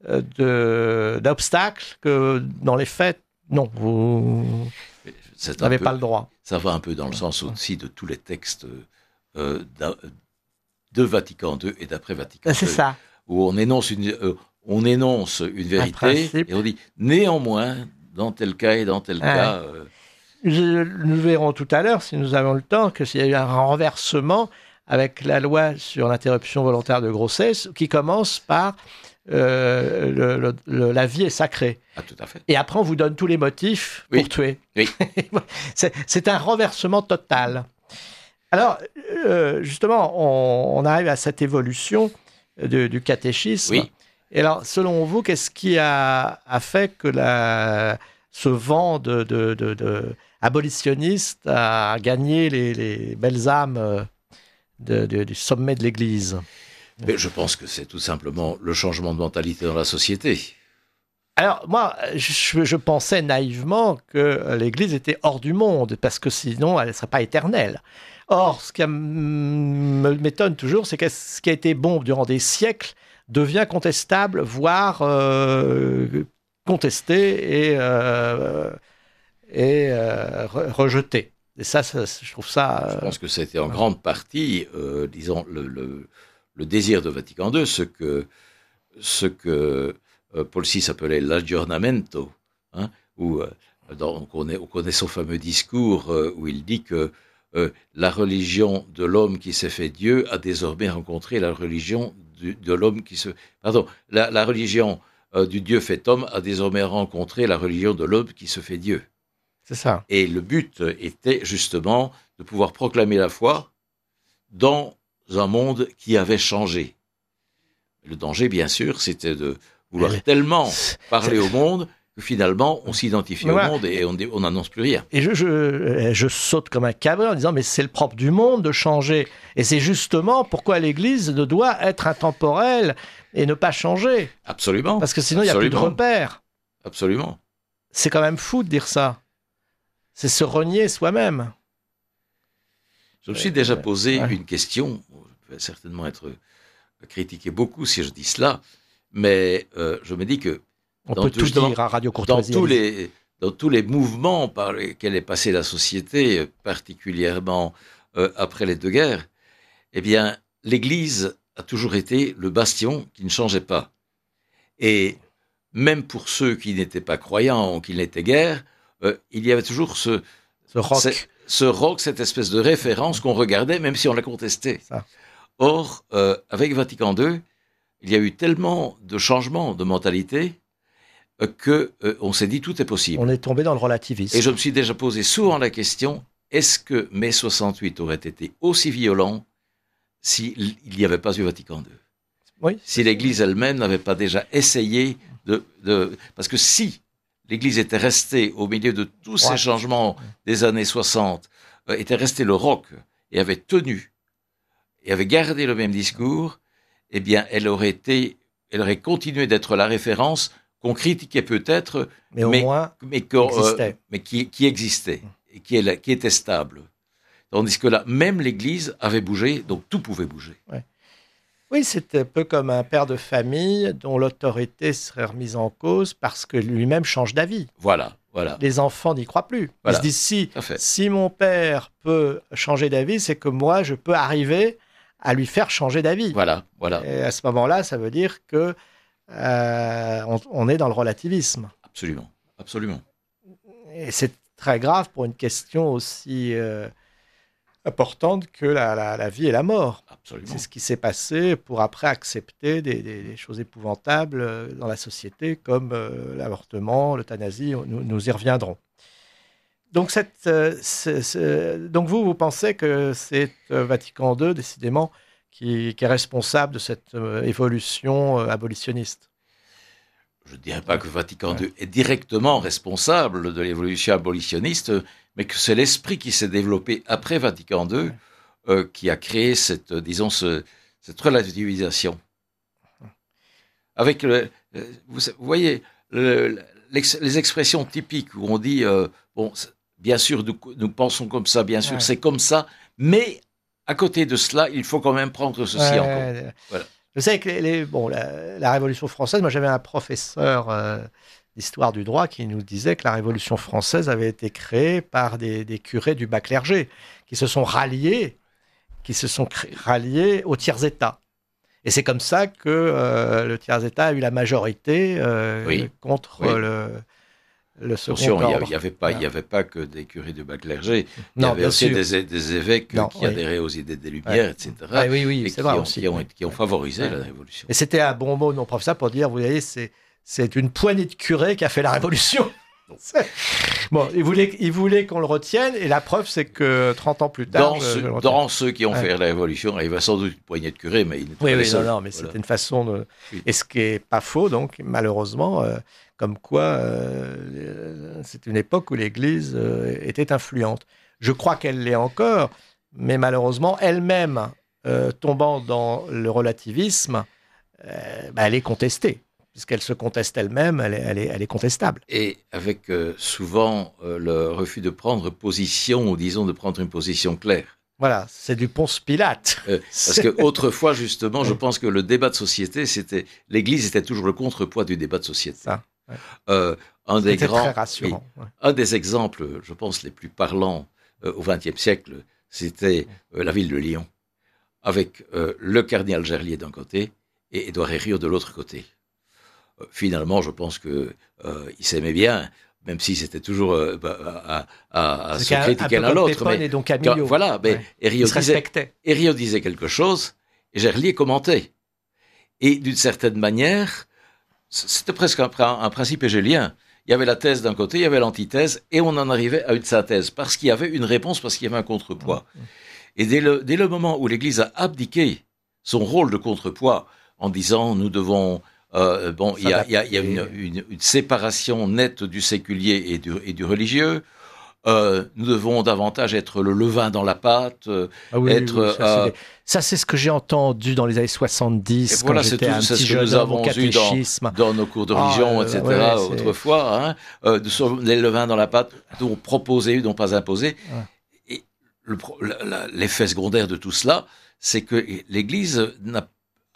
de, d'obstacles que dans les faits, non, vous c'est n'avez peu, pas le droit. Ça va un peu dans le sens aussi de tous les textes euh, de Vatican deux et d'après Vatican c'est deux. Ça. Où on énonce une... Euh, On énonce une vérité et on dit néanmoins, dans tel cas et dans tel ouais. cas. Euh... Je, nous verrons tout à l'heure, si nous avons le temps, que s'il y a eu un renversement avec la loi sur l'interruption volontaire de grossesse qui commence par euh, le, le, le, la vie est sacrée. Ah, tout à fait. Et après, on vous donne tous les motifs oui. pour tuer. Oui. c'est, c'est un renversement total. Alors, euh, justement, on, on arrive à cette évolution de, du catéchisme. Oui. Et alors, selon vous, qu'est-ce qui a, a fait que la, ce vent de, de, de, de abolitionniste a gagné les, les belles âmes de, de, du sommet de l'Église. Mais je pense que c'est tout simplement le changement de mentalité dans la société. Alors, moi, je, je pensais naïvement que l'Église était hors du monde, parce que sinon, elle ne serait pas éternelle. Or, ce qui m'étonne toujours, c'est que ce qui a été bon durant des siècles devient contestable, voire euh, contesté et, euh, et euh, rejeté. Et ça, ça, je trouve ça... Euh, je pense que c'était en grande partie, euh, disons, le, le, le désir de Vatican deux, ce que... Ce que Paul six appelait l'aggiornamento, hein, où euh, dans, on, connaît, on connaît son fameux discours euh, où il dit que euh, la religion de l'homme qui s'est fait Dieu a désormais rencontré la religion du, de l'homme qui se... Pardon, la, la religion euh, du Dieu fait homme a désormais rencontré la religion de l'homme qui se fait Dieu. C'est ça. Et le but était justement de pouvoir proclamer la foi dans un monde qui avait changé. Le danger, bien sûr, c'était de vouloir Elle... tellement parler au monde que finalement, on s'identifie voilà. au monde et on n'annonce plus rien. Et je, je, je saute comme un cabré en disant, mais c'est le propre du monde de changer. Et c'est justement pourquoi l'Église ne doit être intemporelle et ne pas changer. Absolument. Parce que sinon, il n'y a plus de repères. Absolument. C'est quand même fou de dire ça. C'est se renier soi-même. Je me suis déjà posé ouais. une question, je vais certainement être critiqué beaucoup si je dis cela, mais euh, je me dis que on dans peut tout dire à Radio Courtoisie. Dans tous les, dans tous les mouvements par lesquels est passée la société, particulièrement euh, après les deux guerres, eh bien, l'Église a toujours été le bastion qui ne changeait pas. Et même pour ceux qui n'étaient pas croyants ou qui n'étaient guère, euh, il y avait toujours ce, ce roc, ce, ce roc, cette espèce de référence qu'on regardait, même si on la contestait. Ça. Or, euh, avec Vatican deux, il y a eu tellement de changements de mentalité euh, que euh, on s'est dit tout est possible. On est tombé dans le relativisme. Et je me suis déjà posé souvent la question, est-ce que mai soixante-huit aurait été aussi violent s'il n'y avait pas eu Vatican deux? Oui. Si l'Église elle-même n'avait pas déjà essayé de... de... Parce que si l'Église était restée au milieu de tous ouais. ces changements des années soixante, euh, était restée le roc et avait tenu, et avait gardé le même discours, eh bien, elle aurait été, elle aurait continué d'être la référence qu'on critiquait peut-être, mais au mais, moins mais, euh, mais qui, qui existait, et qui, est, qui était stable. Tandis que là, même l'Église avait bougé, donc tout pouvait bouger. Ouais. Oui, c'est un peu comme un père de famille dont l'autorité serait remise en cause parce que lui-même change d'avis. Voilà, voilà. Les enfants n'y croient plus. Voilà. Ils se disent, si, si mon père peut changer d'avis, c'est que moi, je peux arriver à lui faire changer d'avis. Voilà, voilà. Et à ce moment-là, ça veut dire que euh, on, on est dans le relativisme. Absolument, absolument. Et c'est très grave pour une question aussi euh, importante que la, la, la vie et la mort. Absolument. C'est ce qui s'est passé pour après accepter des, des, des choses épouvantables dans la société, comme euh, l'avortement, l'euthanasie. Nous, nous y reviendrons. Donc, cette, euh, c'est, c'est, donc vous, vous pensez que c'est euh, Vatican deux, décidément, qui, qui est responsable de cette euh, évolution euh, abolitionniste? Je ne dirais pas que Vatican deux ouais. est directement responsable de l'évolution abolitionniste, mais que c'est l'esprit qui s'est développé après Vatican deux ouais. euh, qui a créé cette, disons, ce, cette relativisation. Avec, le, vous, vous voyez, le, les expressions typiques où on dit, euh, bon, bien sûr, nous, nous pensons comme ça, bien sûr, ouais. c'est comme ça, mais à côté de cela, il faut quand même prendre ceci ouais, en compte. Voilà. Je sais que les, les, bon, la, la Révolution française, moi j'avais un professeur euh, d'histoire du droit qui nous disait que la Révolution française avait été créée par des, des curés du bas clergé qui se sont ralliés, qui se sont cré- ralliés au tiers-état. Et c'est comme ça que euh, le tiers-état a eu la majorité euh, oui. contre oui. le, le second Attention, ordre. il n'y avait, avait, avait pas que des curés du bas clergé, il non, y avait aussi des, des évêques non, qui oui. adhéraient aux idées des Lumières, ouais. et cetera. Ouais, oui, oui, et c'est qui, vrai ont, aussi, qui, ont, oui. qui ont favorisé ouais. la Révolution. Et c'était un bon mot de mon professeur pour dire, vous voyez, c'est, c'est une poignée de curés qui a fait la Révolution. Bon, il voulait, il voulait qu'on le retienne, et la preuve, c'est que trente ans plus tard... Dans, je, ce, je dans ceux qui ont ouais. fait la révolution, il y avait sans doute une poignée de curés, mais il n'était oui, pas oui, les seuls. non, non, mais voilà. C'était une façon de... Oui. Et ce qui n'est pas faux, donc, malheureusement, euh, comme quoi, euh, c'est une époque où l'Église euh, était influente. Je crois qu'elle l'est encore, mais malheureusement, elle-même, euh, tombant dans le relativisme, euh, bah, elle est contestée. Puisqu'elle se conteste elle-même, elle est, elle est, elle est contestable. Et avec euh, souvent euh, le refus de prendre position, ou disons de prendre une position claire. Voilà, c'est du Ponce Pilate. Euh, parce qu'autrefois, justement, je pense que le débat de société, c'était l'Église était toujours le contrepoids du débat de société. Ça, ouais. euh, un des grands, très rassurant. Oui, ouais. Un des exemples, je pense, les plus parlants euh, au vingtième siècle, c'était euh, la ville de Lyon, avec euh, le cardinal Gerlier d'un côté et Édouard Herriot de l'autre côté. Euh, finalement, je pense qu'ils euh, s'aimaient bien, même s'ils étaient toujours euh, à, à, à se critiquer l'un l'autre. Mais et donc Camillo. Quand, voilà, mais ouais. Herriot disait, Herriot disait quelque chose et Gerlier commentait. Et d'une certaine manière, c'était presque un, un principe hégélien. Il y avait la thèse d'un côté, il y avait l'antithèse, et on en arrivait à une synthèse, parce qu'il y avait une réponse, parce qu'il y avait un contrepoids. Mmh. Et dès le, dès le moment où l'Église a abdiqué son rôle de contrepoids, en disant nous devons... Euh, bon, il y a, y a, y a une, une, une séparation nette du séculier et du, et du religieux. Euh, nous devons davantage être le levain dans la pâte. Euh, ah oui, être, oui, ça, euh, c'est des... ça, c'est ce que j'ai entendu dans les années soixante-dix. Voilà, quand c'est, j'étais tout, un c'est petit ce que nous avons eu dans, dans nos cours de religion, ah, et cetera, ouais, autrefois. Hein, euh, les levains dans la pâte, dont proposer, dont pas imposer. Ouais. Et le, la, l'effet secondaire de tout cela, c'est que l'Église n'a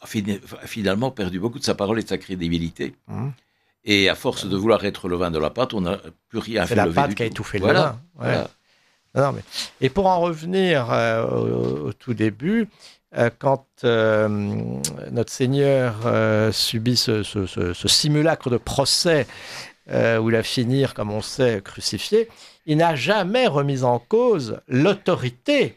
a finalement perdu beaucoup de sa parole et de sa crédibilité. Mmh. Et à force de vouloir être le vin de la pâte, on n'a plus rien fait lever du tout. C'est la pâte qui a étouffé le voilà, vin. Ouais. Voilà. Non, mais... Et pour en revenir euh, au, au tout début, euh, quand euh, notre Seigneur euh, subit ce, ce, ce, ce simulacre de procès euh, où il va finir, comme on sait, crucifié, il n'a jamais remis en cause l'autorité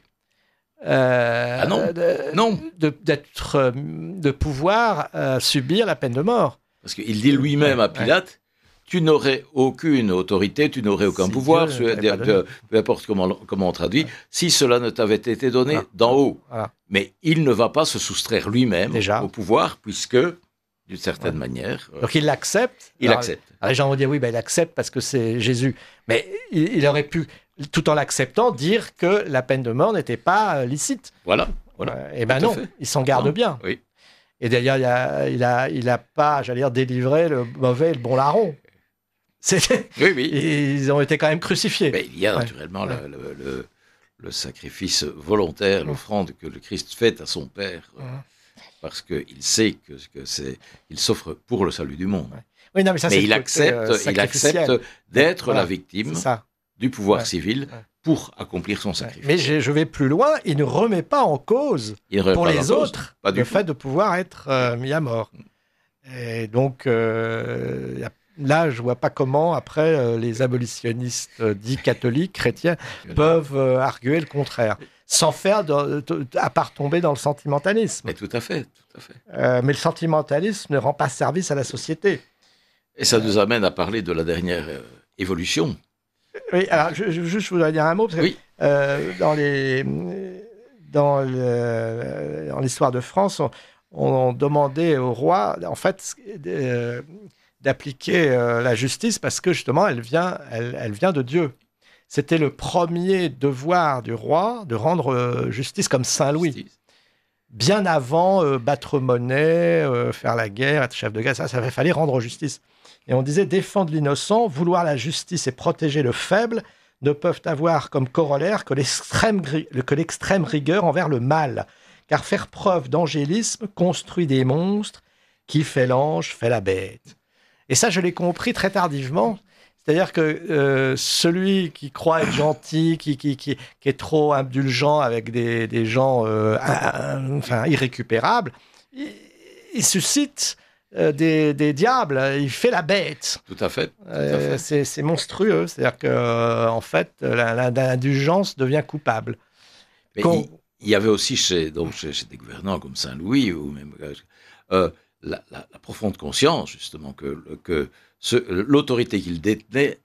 Euh, ah non, de, non. De, d'être, de pouvoir euh, subir la peine de mort. Parce qu'il dit lui-même à Pilate, ouais. tu n'aurais aucune autorité, tu n'aurais aucun si pouvoir, tu, de, de, peu importe comment, comment on traduit, ouais. si cela ne t'avait été donné voilà. d'en haut. Voilà. Mais il ne va pas se soustraire lui-même Déjà. au pouvoir, puisque, d'une certaine ouais. manière... Euh, Donc il l'accepte. Il alors, accepte. Alors les gens vont dire, oui, ben, il accepte parce que c'est Jésus. Mais il, il aurait pu... tout en l'acceptant, dire que la peine de mort n'était pas euh, licite. Voilà. voilà. Euh, et ben non, il s'en garde non. bien. Oui. Et d'ailleurs, il a, il a, il a pas, j'allais dire, délivré le mauvais et le bon larron. C'était... Oui, oui. Ils ont été quand même crucifiés. Mais il y a naturellement ouais. le, le, le, le sacrifice volontaire, mmh. l'offrande que le Christ fait à son Père, mmh. parce qu'il sait que, que c'est, il s'offre pour le salut du monde. Ouais. Oui, non, mais ça, mais c'est il accepte, euh, il accepte d'être voilà. la victime. C'est ça. du pouvoir ouais. civil ouais. pour accomplir son sacrifice. Mais je, je vais plus loin, il ne remet pas en cause pour les autres le tout. fait de pouvoir être euh, mis à mort. Et donc euh, là, je vois pas comment après euh, les abolitionnistes euh, dits catholiques, chrétiens, peuvent euh, arguer le contraire, sans faire de, de, à part tomber dans le sentimentalisme. Mais tout à fait, tout à fait. Euh, mais le sentimentalisme ne rend pas service à la société. Et ça nous amène à parler de la dernière euh, évolution. Oui, alors je, je, juste je voudrais dire un mot parce que oui. euh, dans les dans, le, dans l'histoire de France, on, on demandait au roi en fait euh, d'appliquer euh, la justice parce que justement elle vient elle, elle vient de Dieu. C'était le premier devoir du roi de rendre euh, justice comme Saint Louis. Justice. Bien avant euh, battre monnaie, euh, faire la guerre, être chef de guerre, ça, ça fallait rendre justice. Et on disait défendre l'innocent, vouloir la justice et protéger le faible ne peuvent avoir comme corollaire que l'extrême, que l'extrême rigueur envers le mal. Car faire preuve d'angélisme construit des monstres, qui fait l'ange fait la bête. Et ça, je l'ai compris très tardivement. C'est-à-dire que euh, celui qui croit être gentil, qui, qui, qui, qui est trop indulgent avec des, des gens euh, un, enfin, irrécupérables, il, il suscite... Euh, des, des diables, il fait la bête. Tout à fait. Tout euh, à fait. C'est, c'est monstrueux. C'est-à-dire que, euh, en fait, la, l'indulgence devient coupable. Mais il, il y avait aussi chez, donc, chez, chez des gouvernants comme Saint-Louis ou même euh, la, la, la profonde conscience justement que, que ce, l'autorité qu'il détenait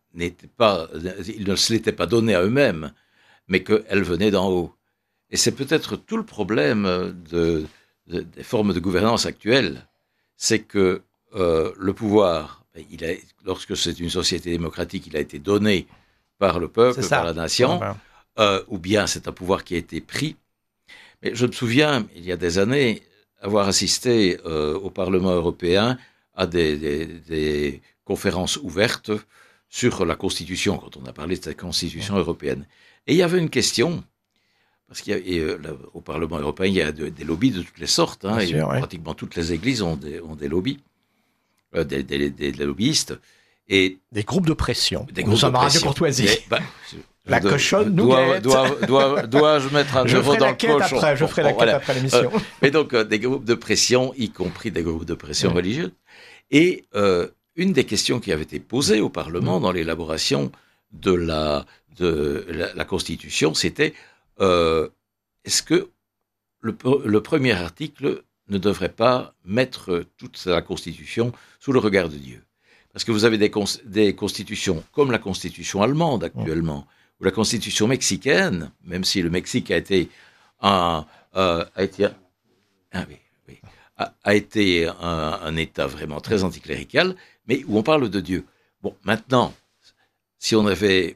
n'étaient pas, ils ne se l'étaient pas donnée à eux-mêmes, mais qu'elle venait d'en haut. Et c'est peut-être tout le problème de, de, des formes de gouvernance actuelles, c'est que euh, le pouvoir, il a, lorsque c'est une société démocratique, il a été donné par le peuple, par la nation, ouais, euh, ou bien c'est un pouvoir qui a été pris. Mais je me souviens, il y a des années, avoir assisté euh, au Parlement européen à des, des, des conférences ouvertes sur la Constitution, quand on a parlé de cette Constitution ouais. européenne. Et il y avait une question, parce qu'au euh, Parlement européen, il y a de, des lobbies de toutes les sortes, hein, sûr, et ouais. pratiquement toutes les églises ont des, ont des lobbies, euh, des, des, des, des lobbyistes. Et des groupes de pression. Des groupes de pression. Courtoisie. Mais, bah, la de, cochonne nous dois, dois, dois, Dois-je mettre un euro dans le cochon après, Je ferai la quête voilà. après l'émission. Euh, mais donc, euh, des groupes de pression, y compris des groupes de pression mmh. religieux. Et euh, une des questions qui avait été posée au Parlement mmh. dans l'élaboration de la, de la, la Constitution, c'était euh, est-ce que le, le premier article ne devrait pas mettre toute la Constitution sous le regard de Dieu? Parce que vous avez des, cons- des constitutions comme la Constitution allemande actuellement, mmh. ou la Constitution mexicaine, même si le Mexique a été un, euh, a été, ah oui, oui, a, a été un, un État vraiment très anticlérical, mais où on parle de Dieu. Bon, maintenant, si on avait,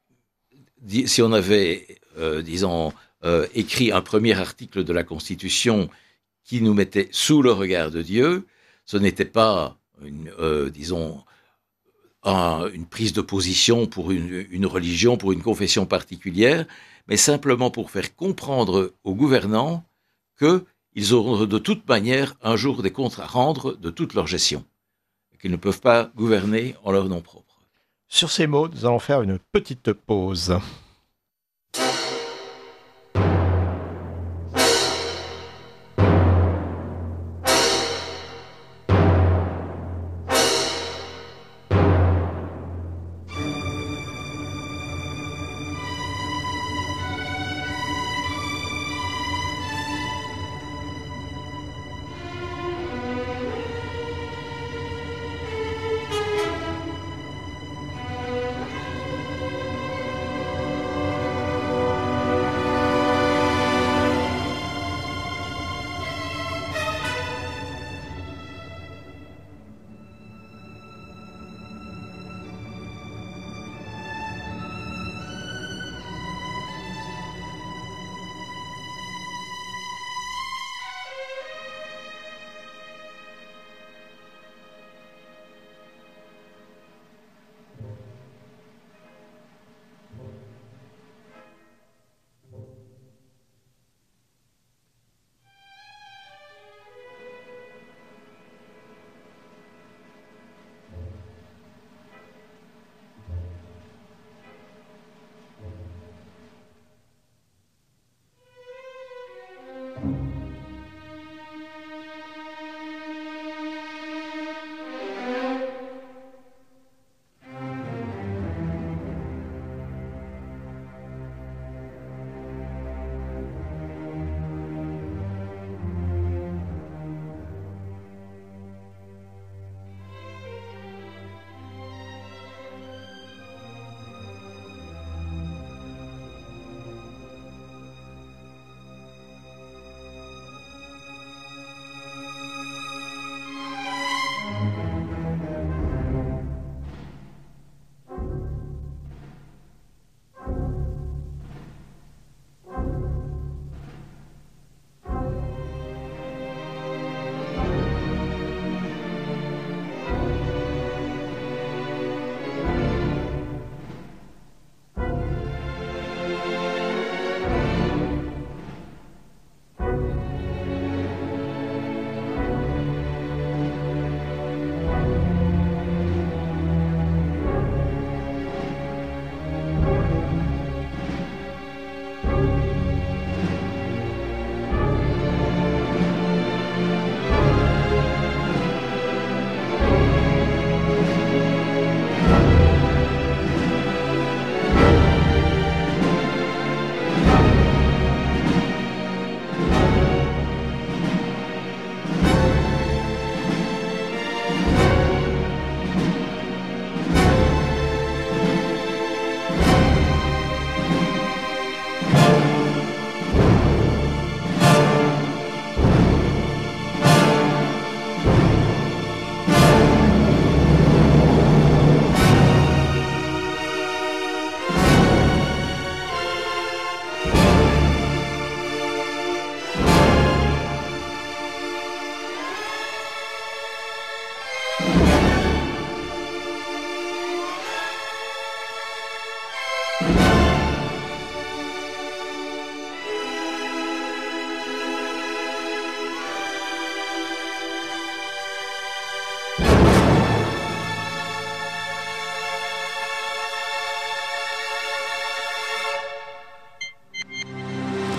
si on avait, euh, disons, euh, écrit un premier article de la Constitution qui nous mettait sous le regard de Dieu, ce n'était pas une, euh, disons, un, une prise de position pour une, une religion, pour une confession particulière, mais simplement pour faire comprendre aux gouvernants qu'ils auront de toute manière un jour des comptes à rendre de toute leur gestion, et qu'ils ne peuvent pas gouverner en leur nom propre. Sur ces mots, nous allons faire une petite pause.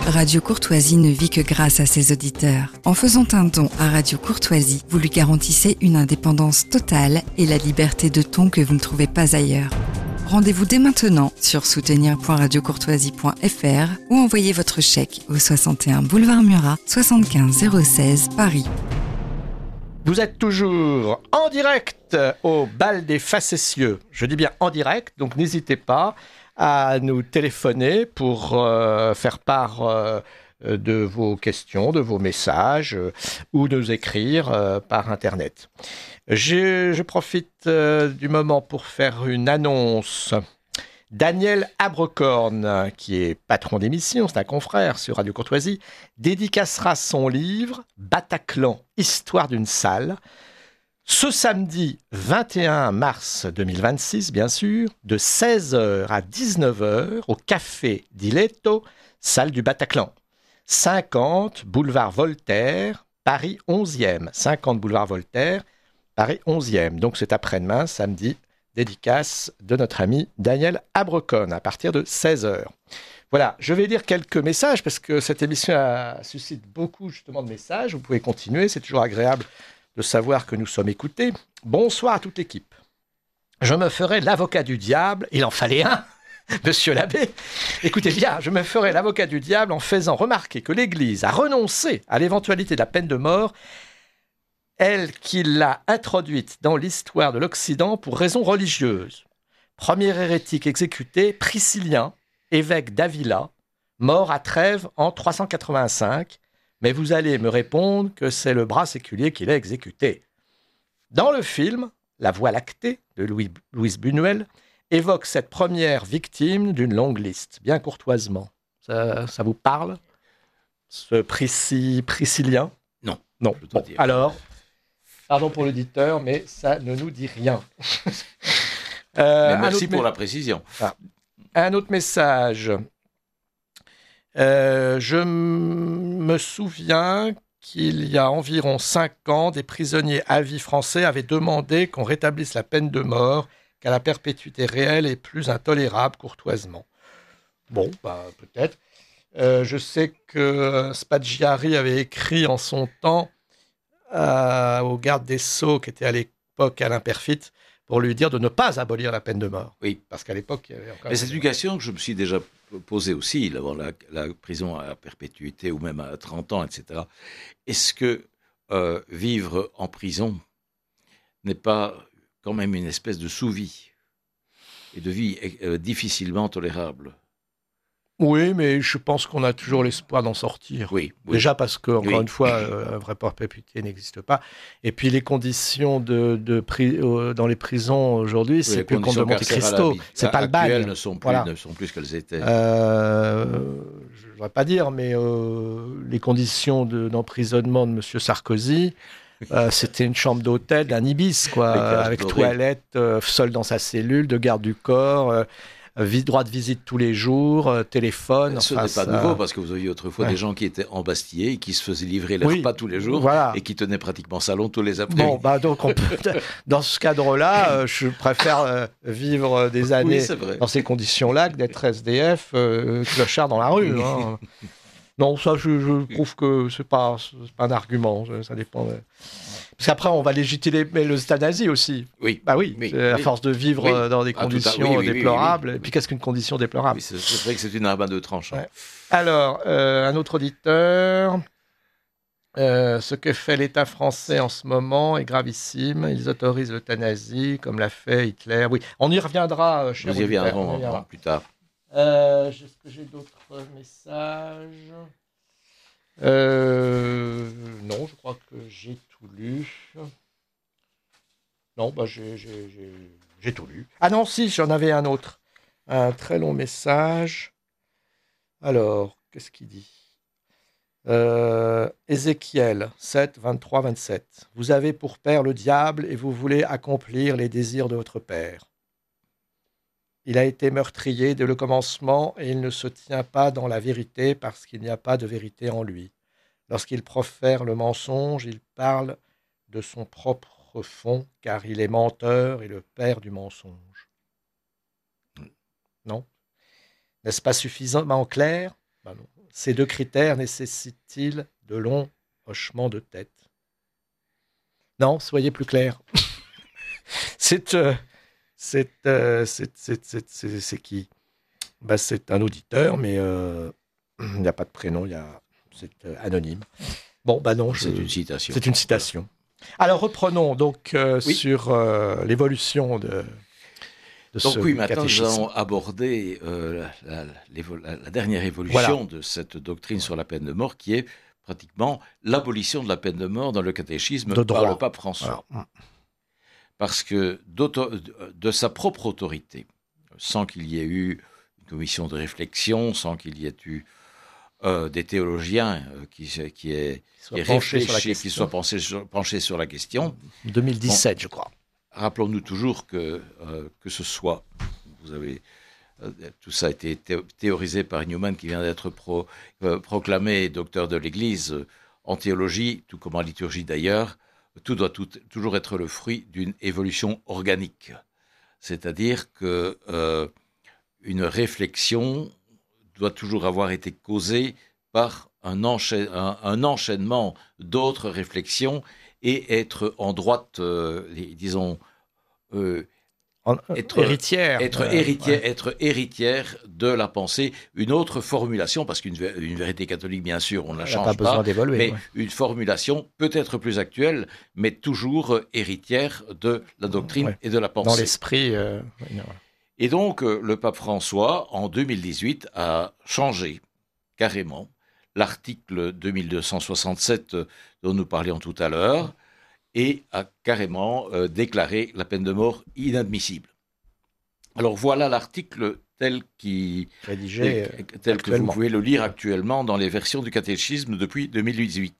Radio Courtoisie ne vit que grâce à ses auditeurs. En faisant un don à Radio Courtoisie, vous lui garantissez une indépendance totale et la liberté de ton que vous ne trouvez pas ailleurs. Rendez-vous dès maintenant sur soutenir point radio courtoisie point f r ou envoyez votre chèque au soixante et un boulevard Murat, soixante-quinze zéro seize, Paris. Vous êtes toujours en direct au bal des facétieux. Je dis bien en direct, donc n'hésitez pas à nous téléphoner pour euh, faire part euh, de vos questions, de vos messages euh, ou nous écrire euh, par Internet. Je, je profite euh, du moment pour faire une annonce. Daniel Abrecorn, qui est patron d'émission, c'est un confrère sur Radio Courtoisie, dédicacera son livre « Bataclan, histoire d'une salle » ce samedi vingt et un mars deux mille vingt-six, bien sûr, de seize heures à dix-neuf heures au Café Diletto, salle du Bataclan. cinquante boulevard Voltaire, Paris onzième. cinquante boulevard Voltaire, Paris onzième. Donc c'est après-demain, samedi, dédicace de notre ami Daniel Abrecorn à partir de seize heures. Voilà, je vais lire quelques messages parce que cette émission a, suscite beaucoup justement de messages. Vous pouvez continuer, c'est toujours agréable de savoir que nous sommes écoutés. Bonsoir à toute l'équipe. Je me ferai l'avocat du diable, il en fallait un, monsieur l'abbé. Écoutez bien, je me ferai l'avocat du diable en faisant remarquer que l'Église a renoncé à l'éventualité de la peine de mort, elle qui l'a introduite dans l'histoire de l'Occident pour raisons religieuses. Premier hérétique exécuté, Priscillien, évêque d'Avila, mort à Trèves en trois cent quatre-vingt-cinq, mais vous allez me répondre que c'est le bras séculier qui l'a exécuté. Dans le film, La Voie lactée de Louis, Louise Buñuel évoque cette première victime d'une longue liste, bien courtoisement. Ça, ça vous parle, ce Prisci, Priscillien? Non. Non. Bon, alors, pardon pour l'auditeur, mais ça ne nous dit rien. euh, mais merci pour me... la précision. Ah. Un autre message. Euh, je m- me souviens qu'il y a environ cinq ans, des prisonniers à vie français avaient demandé qu'on rétablisse la peine de mort, car la perpétuité réelle est plus intolérable courtoisement. Bon, bah, peut-être. Euh, je sais que Spaggiari avait écrit en son temps euh, au garde des Sceaux, qui était à l'époque Alain Perfit, pour lui dire de ne pas abolir la peine de mort. Oui. Parce qu'à l'époque, il y avait encore... Mais cette question que je me suis déjà posée aussi, la, la prison à perpétuité ou même à trente ans, et cetera. Est-ce que euh, vivre en prison n'est pas quand même une espèce de sous-vie et de vie euh, difficilement tolérable? Oui, mais je pense qu'on a toujours l'espoir d'en sortir. Oui, oui. Déjà parce que, encore oui. une fois, euh, un vrai perpétuité n'existe pas. Et puis les conditions de, de pri- euh, dans les prisons aujourd'hui, oui, c'est plus le comte de Monte Cristo. C'est pas le bagne. Elles ne sont plus, voilà. ne sont plus ce qu'elles étaient. Euh, je ne voudrais pas dire, mais euh, les conditions de, d'emprisonnement de M. Sarkozy, euh, c'était une chambre d'hôtel d'un ibis, quoi, avec doré. Toilette, euh, seul dans sa cellule, de garde du corps. Euh, droit de visite tous les jours, euh, téléphone. Ce enfin, n'est pas ça... nouveau, parce que vous aviez autrefois ouais. des gens qui étaient embastillés, qui se faisaient livrer leurs oui, repas tous les jours, voilà. et qui tenaient pratiquement salon tous les après-midi. Bon, bah donc on peut, dans ce cadre-là, euh, je préfère euh, vivre des années oui, dans ces conditions-là que d'être S D F, euh, clochard dans la rue. Hein. Non, ça, je, je trouve que c'est pas, c'est pas un argument. Ça dépend. De... Parce qu'après, on va légitimer l'euthanasie aussi. Oui. Bah oui, oui à oui. force de vivre oui. dans des conditions ah, oui, oui, déplorables. Oui, oui, oui. Et puis, qu'est-ce qu'une condition déplorable? Oui, c'est, c'est vrai que c'est une arme à deux tranchants. Ouais. Alors, euh, un autre auditeur. Euh, ce que fait l'État français en ce moment est gravissime. Ils autorisent l'euthanasie, comme l'a fait Hitler. Oui, on y reviendra, cher Nous y reviendrons plus tard. Euh, est-ce que j'ai d'autres messages? euh, Non, je crois que j'ai tout lu. Non, bah j'ai, j'ai, j'ai, j'ai tout lu. Ah non, si, j'en avais un autre. Un très long message. Alors, qu'est-ce qu'il dit? euh, Ézéchiel sept, vingt-trois, vingt-sept. Vous avez pour père le diable et vous voulez accomplir les désirs de votre père. Il a été meurtrier dès le commencement et il ne se tient pas dans la vérité parce qu'il n'y a pas de vérité en lui. Lorsqu'il profère le mensonge, il parle de son propre fond car il est menteur et le père du mensonge. Non? N'est-ce pas suffisamment clair? Ben non. Ces deux critères nécessitent-ils de longs hochements de tête? Non, soyez plus clair. c'est, euh, c'est, euh, c'est, c'est, c'est, c'est, c'est qui? Bah, c'est un auditeur, mais euh, il n'y a pas de prénom, il y a, c'est euh, anonyme. Bon, bah non, C'est je- une citation. c'est une citation. Alors reprenons donc euh, Oui. sur euh, l'évolution de, de Donc ce oui, maintenant nous catéchisme. allons aborder euh, la, la- l'évo- la- la dernière évolution Voilà. de cette doctrine sur la peine de mort, qui est pratiquement l'abolition de la peine de mort dans le catéchisme De par droit. le pape François. Voilà. Parce que d'auto- de sa propre autorité, sans qu'il y ait eu une commission de réflexion, sans qu'il y ait eu euh, des théologiens euh, qui, qui aient Soit qui aient penché sur la réfléchi, qui question. soient penchés sur, penchés sur la question. deux mille dix-sept, je crois. Rappelons-nous toujours que, euh, que ce soit, vous avez, euh, tout ça a été thé- théorisé par Newman qui vient d'être pro- euh, proclamé docteur de l'Église euh, en théologie, tout comme en liturgie d'ailleurs, tout doit tout- toujours être le fruit d'une évolution organique. C'est-à-dire que euh, une réflexion doit toujours avoir été causée par un, enchaî- un- un enchaînement d'autres réflexions et être en droite, euh, les- disons, euh, En- être- héritière. être, euh, héritière, ouais. être héritière de la pensée, une autre formulation, parce qu'une vé- une vérité catholique, bien sûr, on ne la Elle n'a change pas pas, besoin d'évoluer. mais ouais. une formulation peut-être plus actuelle, mais toujours euh, héritière de la doctrine Ouais. et de la Dans pensée. l'esprit. euh, ouais, non. Et donc, euh, le pape François, en deux mille dix-huit, a changé carrément l'article deux mille deux cent soixante-sept euh, dont nous parlions tout à l'heure et a carrément euh, déclaré la peine de mort inadmissible. Alors voilà l'article tel, qui, Rédigé. tel, euh, tel que vous actuellement. pouvez le lire actuellement dans les versions du catéchisme depuis deux mille dix-huit.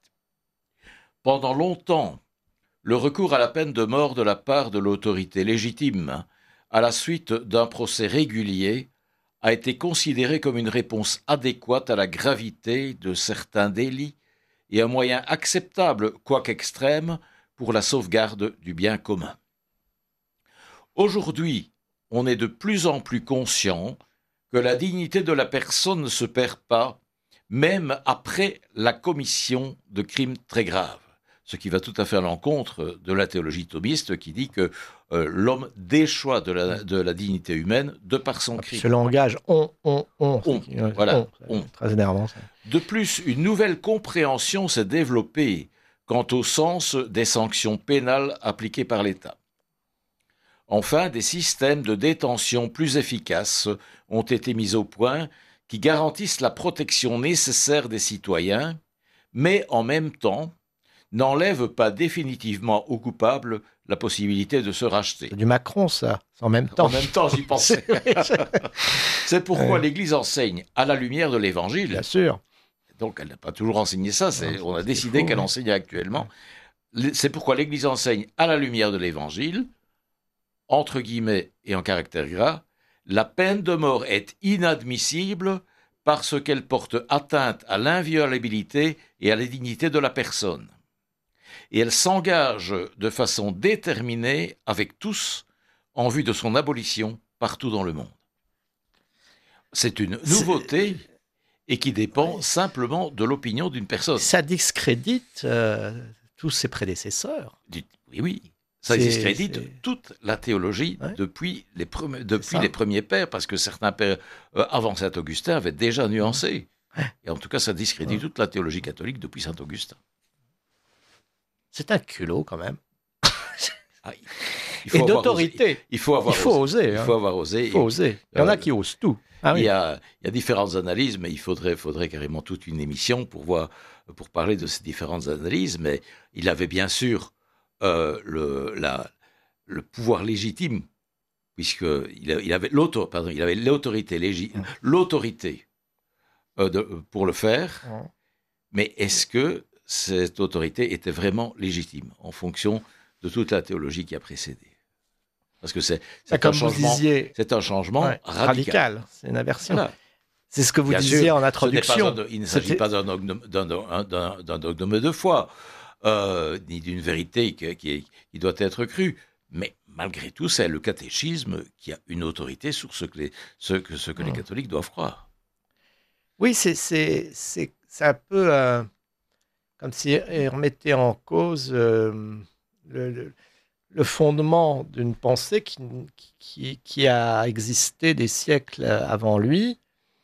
Pendant longtemps, le recours à la peine de mort de la part de l'autorité légitime à la suite d'un procès régulier a été considéré comme une réponse adéquate à la gravité de certains délits et un moyen acceptable, quoique extrême, pour la sauvegarde du bien commun. Aujourd'hui, on est de plus en plus conscient que la dignité de la personne ne se perd pas, même après la commission de crimes très graves. Ce qui va tout à fait à l'encontre de la théologie thomiste qui dit que euh, l'homme déchoit de la, de la dignité humaine de par son crime. Ce langage, on, on, on. On, c'est- ouais, voilà, on, c'est on. Très énervant, ça. De plus, une nouvelle compréhension s'est développée quant au sens des sanctions pénales appliquées par l'État. Enfin, des systèmes de détention plus efficaces ont été mis au point qui garantissent la protection nécessaire des citoyens, mais en même temps n'enlèvent pas définitivement aux coupables la possibilité de se racheter. C'est du Macron, ça. C'est en même temps. En même temps, j'y pensais. C'est pourquoi Ouais. l'Église enseigne à la lumière de l'Évangile. Bien sûr. Donc, elle n'a pas toujours enseigné ça. C'est, Non, on a c'est décidé faux, qu'elle oui. enseigne actuellement. Le- C'est pourquoi l'Église enseigne à la lumière de l'Évangile, entre guillemets et en caractère gras, la peine de mort est inadmissible parce qu'elle porte atteinte à l'inviolabilité et à la dignité de la personne. Et elle s'engage de façon déterminée avec tous en vue de son abolition partout dans le monde. C'est une C'est- nouveauté et qui dépend simplement de l'opinion d'une personne. Ça discrédite euh, tous ses prédécesseurs. Dites- Oui, oui. Ça C'est- discrédite c'est- toute la théologie Ouais. depuis, les, premi- depuis ça. les premiers pères, parce que certains pères, euh, avant Saint-Augustin, avaient déjà nuancé. Et en tout cas, ça discrédite Ouais. toute la théologie catholique depuis Saint-Augustin. C'est un culot, quand même. Ah, il- il Et avoir d'autorité. osé. Il faut avoir Il faut osé. oser. Il hein. faut avoir osé. Il faut oser. Il y en a Euh, qui osent tout. Ah Il, oui. y a, il y a différentes analyses, mais il faudrait, faudrait carrément toute une émission pour, voir, pour parler de ces différentes analyses. Mais il avait bien sûr euh, le, la, le pouvoir légitime, puisqu'il il avait, l'auto, pardon, il avait l'autorité, légi- Mmh. l'autorité euh, de- pour le faire. Mmh. Mais est-ce que cette autorité était vraiment légitime en fonction de toute la théologie qui a précédé? Parce que c'est, c'est, un, Comme vous changement, disiez, c'est un changement ouais, radical. radical. C'est une inversion. Voilà. C'est ce que vous Bien disiez sûr, en Ce n'est introduction. pas un- il ne s'agit C'était- pas d'un dogme, d'un- d'un- d'un- d'un dogme de foi, euh, ni d'une vérité qui, qui est- qui doit être crue. Mais malgré tout, c'est le catéchisme qui a une autorité sur ce que les, ce que, ce que les Mmh. catholiques doivent croire. Oui, c'est, c'est, c'est, c'est un peu euh, comme si il remettait en cause euh, le, le, le fondement d'une pensée qui, qui, qui a existé des siècles avant lui,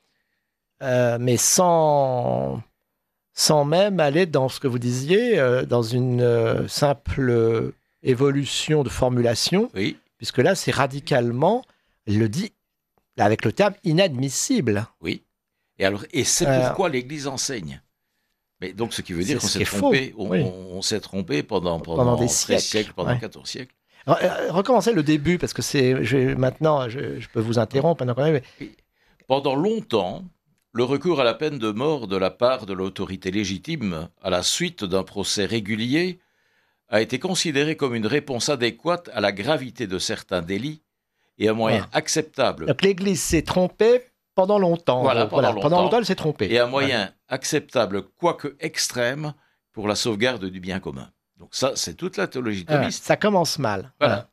euh, mais sans, sans même aller dans ce que vous disiez, euh, dans une euh, simple évolution de formulation, Oui. puisque là, c'est radicalement, il le dit avec le terme inadmissible. Oui. Et, alors, et c'est Euh, pourquoi l'Église enseigne. Mais donc, ce qui veut dire C'est qu'on ce s'est qui est trompé. faux, On, oui. on- on s'est trompé pendant, pendant, Pendant des treize siècles, siècles, pendant ouais. quatorze siècles. Alors, euh, recommencez le début, parce que c'est, je, vais- maintenant, je, je peux vous interrompre pendant qu'on est, mais Pendant longtemps, le recours à la peine de mort de la part de l'autorité légitime à la suite d'un procès régulier a été considéré comme une réponse adéquate à la gravité de certains délits et un moyen Voilà. acceptable donc l'Église s'est trompée pendant longtemps. Voilà, Donc, pendant Pendant longtemps. longtemps, elle s'est trompée. et un moyen acceptable, quoique extrême, pour la sauvegarde du bien commun. Donc ça, c'est toute la théologie Ouais. thomiste. Ça commence mal. Voilà.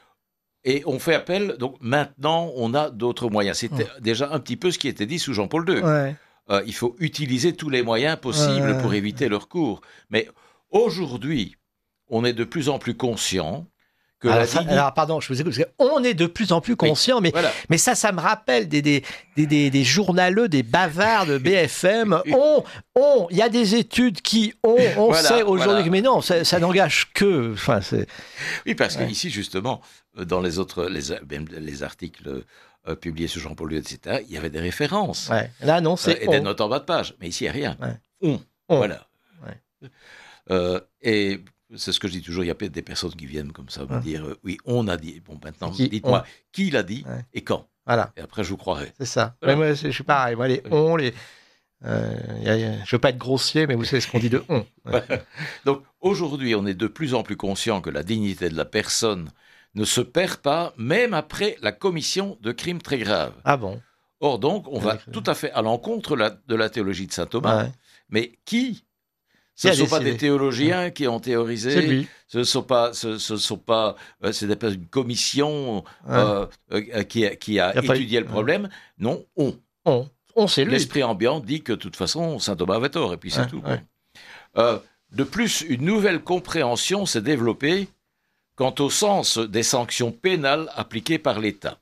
Et on fait appel, donc maintenant, on a d'autres moyens. C'était Ouais. déjà un petit peu ce qui était dit sous Jean-Paul deux. Ouais. Euh, il faut utiliser tous les moyens possibles Ouais. pour éviter le recours. Mais aujourd'hui, on est de plus en plus conscient que Alors, la ça- dignité... alors, pardon, je vous écoute, parce qu'on est de plus en plus conscient, mais, Voilà. mais ça, ça me rappelle des, des, des, des, des journaleux, des bavards de B F M. On, on, il y a des études qui ont, on Voilà, sait aujourd'hui, voilà. que- mais non, ça, ça n'engage que. Enfin, c'est, Oui, parce Ouais. qu'ici, justement, euh, dans les autres, les, même les articles euh, publiés sur Jean-Paul deux, et cetera, il y avait des références. ouais. Là, non, Euh, c'est. et on. des notes en bas de page. Mais ici, il n'y a rien. Ouais. On. On. Voilà. Ouais. Euh, et c'est ce que je dis toujours, il y a peut-être des personnes qui viennent comme ça me Ouais. dire euh, oui, on a dit. Bon, maintenant, Qui, dites-moi on. qui l'a dit Ouais. et quand. Voilà, Et après, je vous croirai. c'est ça. Voilà. Ouais, moi, c'est- je suis pareil. Moi, les Oui. on, les. Euh, y a- y a- je veux pas être grossier, mais vous savez ce qu'on dit de on. Ouais. Donc, aujourd'hui, on est de plus en plus conscient que la dignité de la personne ne se perd pas, même après la commission de crimes très graves. Ah bon. Or, donc, on va Avec- tout à fait à l'encontre la- de la théologie de saint Thomas. Ouais. Mais qui Ce Qui ne a sont pas décidé des théologiens qui ont théorisé. C'est lui. Ce ne sont pas, ce, ce sont pas, euh, ce n'est pas une commission Ouais. euh, euh, qui a, qui a Y a pas eu- étudié le problème. Non, on. On. On, c'est lui. L'esprit ambiant dit que de toute façon, saint Thomas avait tort, et puis c'est Ouais, tout. ouais. Euh, de plus, une nouvelle compréhension s'est développée quant au sens des sanctions pénales appliquées par l'État.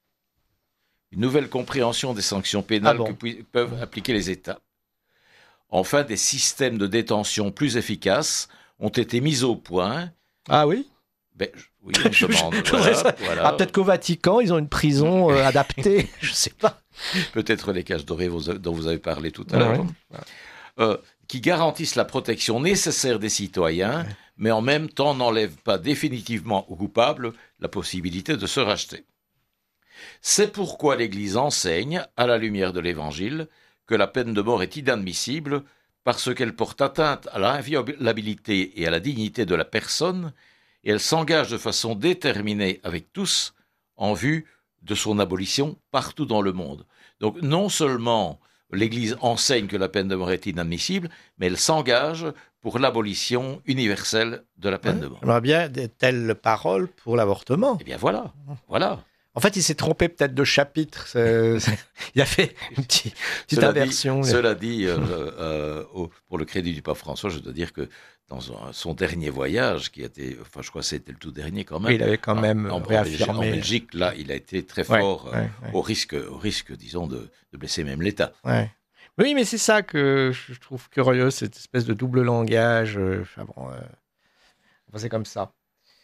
Une nouvelle compréhension des sanctions pénales Ah bon. que pui- peuvent appliquer les États. Enfin, des systèmes de détention plus efficaces ont été mis au point. Ah oui. Ben, je- oui, on Je- se demande. je- je voilà, voudrais ça. voilà. Ah, peut-être qu'au Vatican, ils ont une prison euh, adaptée. Je sais pas. Peut-être les cages dorées vous- dont vous avez parlé tout à Ah l'heure. ouais. Euh, qui garantissent la protection nécessaire des citoyens, mais en même temps n'enlèvent pas définitivement aux coupables la possibilité de se racheter. C'est pourquoi l'Église enseigne, à la lumière de l'Évangile, que la peine de mort est inadmissible parce qu'elle porte atteinte à l'inviolabilité et à la dignité de la personne, et elle s'engage de façon déterminée avec tous en vue de son abolition partout dans le monde. Donc non seulement l'Église enseigne que la peine de mort est inadmissible, mais elle s'engage pour l'abolition universelle de la peine de mort. J'aimerais bien de telles paroles pour l'avortement. Eh bien voilà, voilà. En fait, il s'est trompé peut-être de chapitre. C'est- c'est- Il a fait une petite, petite Cela dit- inversion. Cela dit, euh, euh, au- pour le crédit du pape François, je dois dire que dans un- son dernier voyage, qui a été, enfin je crois que c'était le tout dernier quand même, Oui, il avait quand en- même en, en réaffirmé. Belgique, en Belgique, là, il a été très Ouais, fort, euh, ouais, ouais. au risque, au risque, disons, de, de blesser même l'État. Ouais. Oui, mais c'est ça que je trouve curieux, cette espèce de double langage. euh, Enfin bon, euh, enfin, c'est comme ça.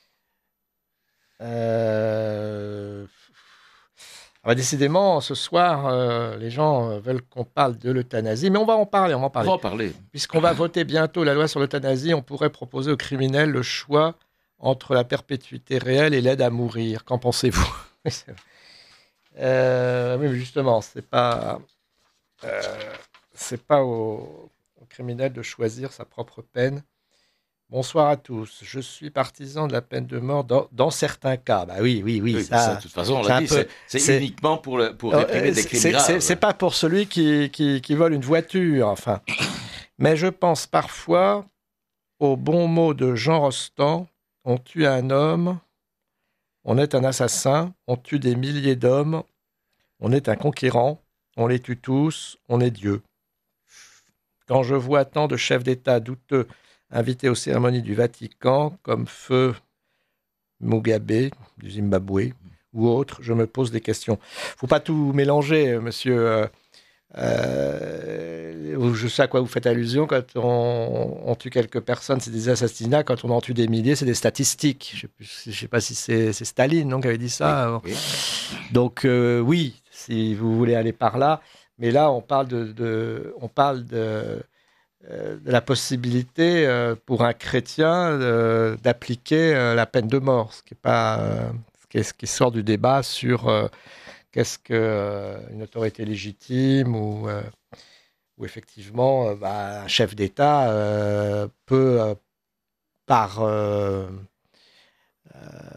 Euh... Ah bah, décidément, ce soir, euh, les gens euh, veulent qu'on parle de l'euthanasie, mais on va en parler, on va en On parler. va en parler. Puisqu'on va voter bientôt la loi sur l'euthanasie, on pourrait proposer aux criminels le choix entre la perpétuité réelle et l'aide à mourir. Qu'en pensez-vous? euh, Oui, mais justement, c'est pas, euh, c'est pas au, au criminel de choisir sa propre peine. Bonsoir à tous. Je suis partisan de la peine de mort dans, dans certains cas. Bah oui, oui, oui. Oui, ça, ça, de toute façon, on c'est l'a un dit, peu- c'est- c'est c'est- uniquement pour, le, pour Euh, réprimer des c'est- crimes c'est- graves. c'est- C'est pas pour celui qui, qui, qui vole une voiture, enfin. Mais je pense parfois au bon mot de Jean Rostand. On tue un homme, on est un assassin, on tue des milliers d'hommes, on est un conquérant, on les tue tous, on est Dieu. Quand je vois tant de chefs d'État douteux invités aux cérémonies du Vatican, comme feu Mugabe du Zimbabwe ou autres, je me pose des questions. Il ne faut pas tout mélanger, monsieur. Euh, euh, je sais à quoi vous faites allusion. Quand on, on tue quelques personnes, c'est des assassinats. Quand on en tue des milliers, c'est des statistiques. Je ne sais pas si c'est, c'est Staline non, qui avait dit ça. Oui, oui. Donc euh, oui, si vous voulez aller par là. Mais là, on parle de, de, on parle de, euh, de la possibilité euh, pour un chrétien euh, d'appliquer euh, la peine de mort, ce qui, est pas, euh, ce, qui est, ce qui sort du débat sur euh, qu'est-ce qu'une euh, autorité légitime ou, euh, ou effectivement euh, bah, un chef d'État euh, peut, euh, par... Euh, euh,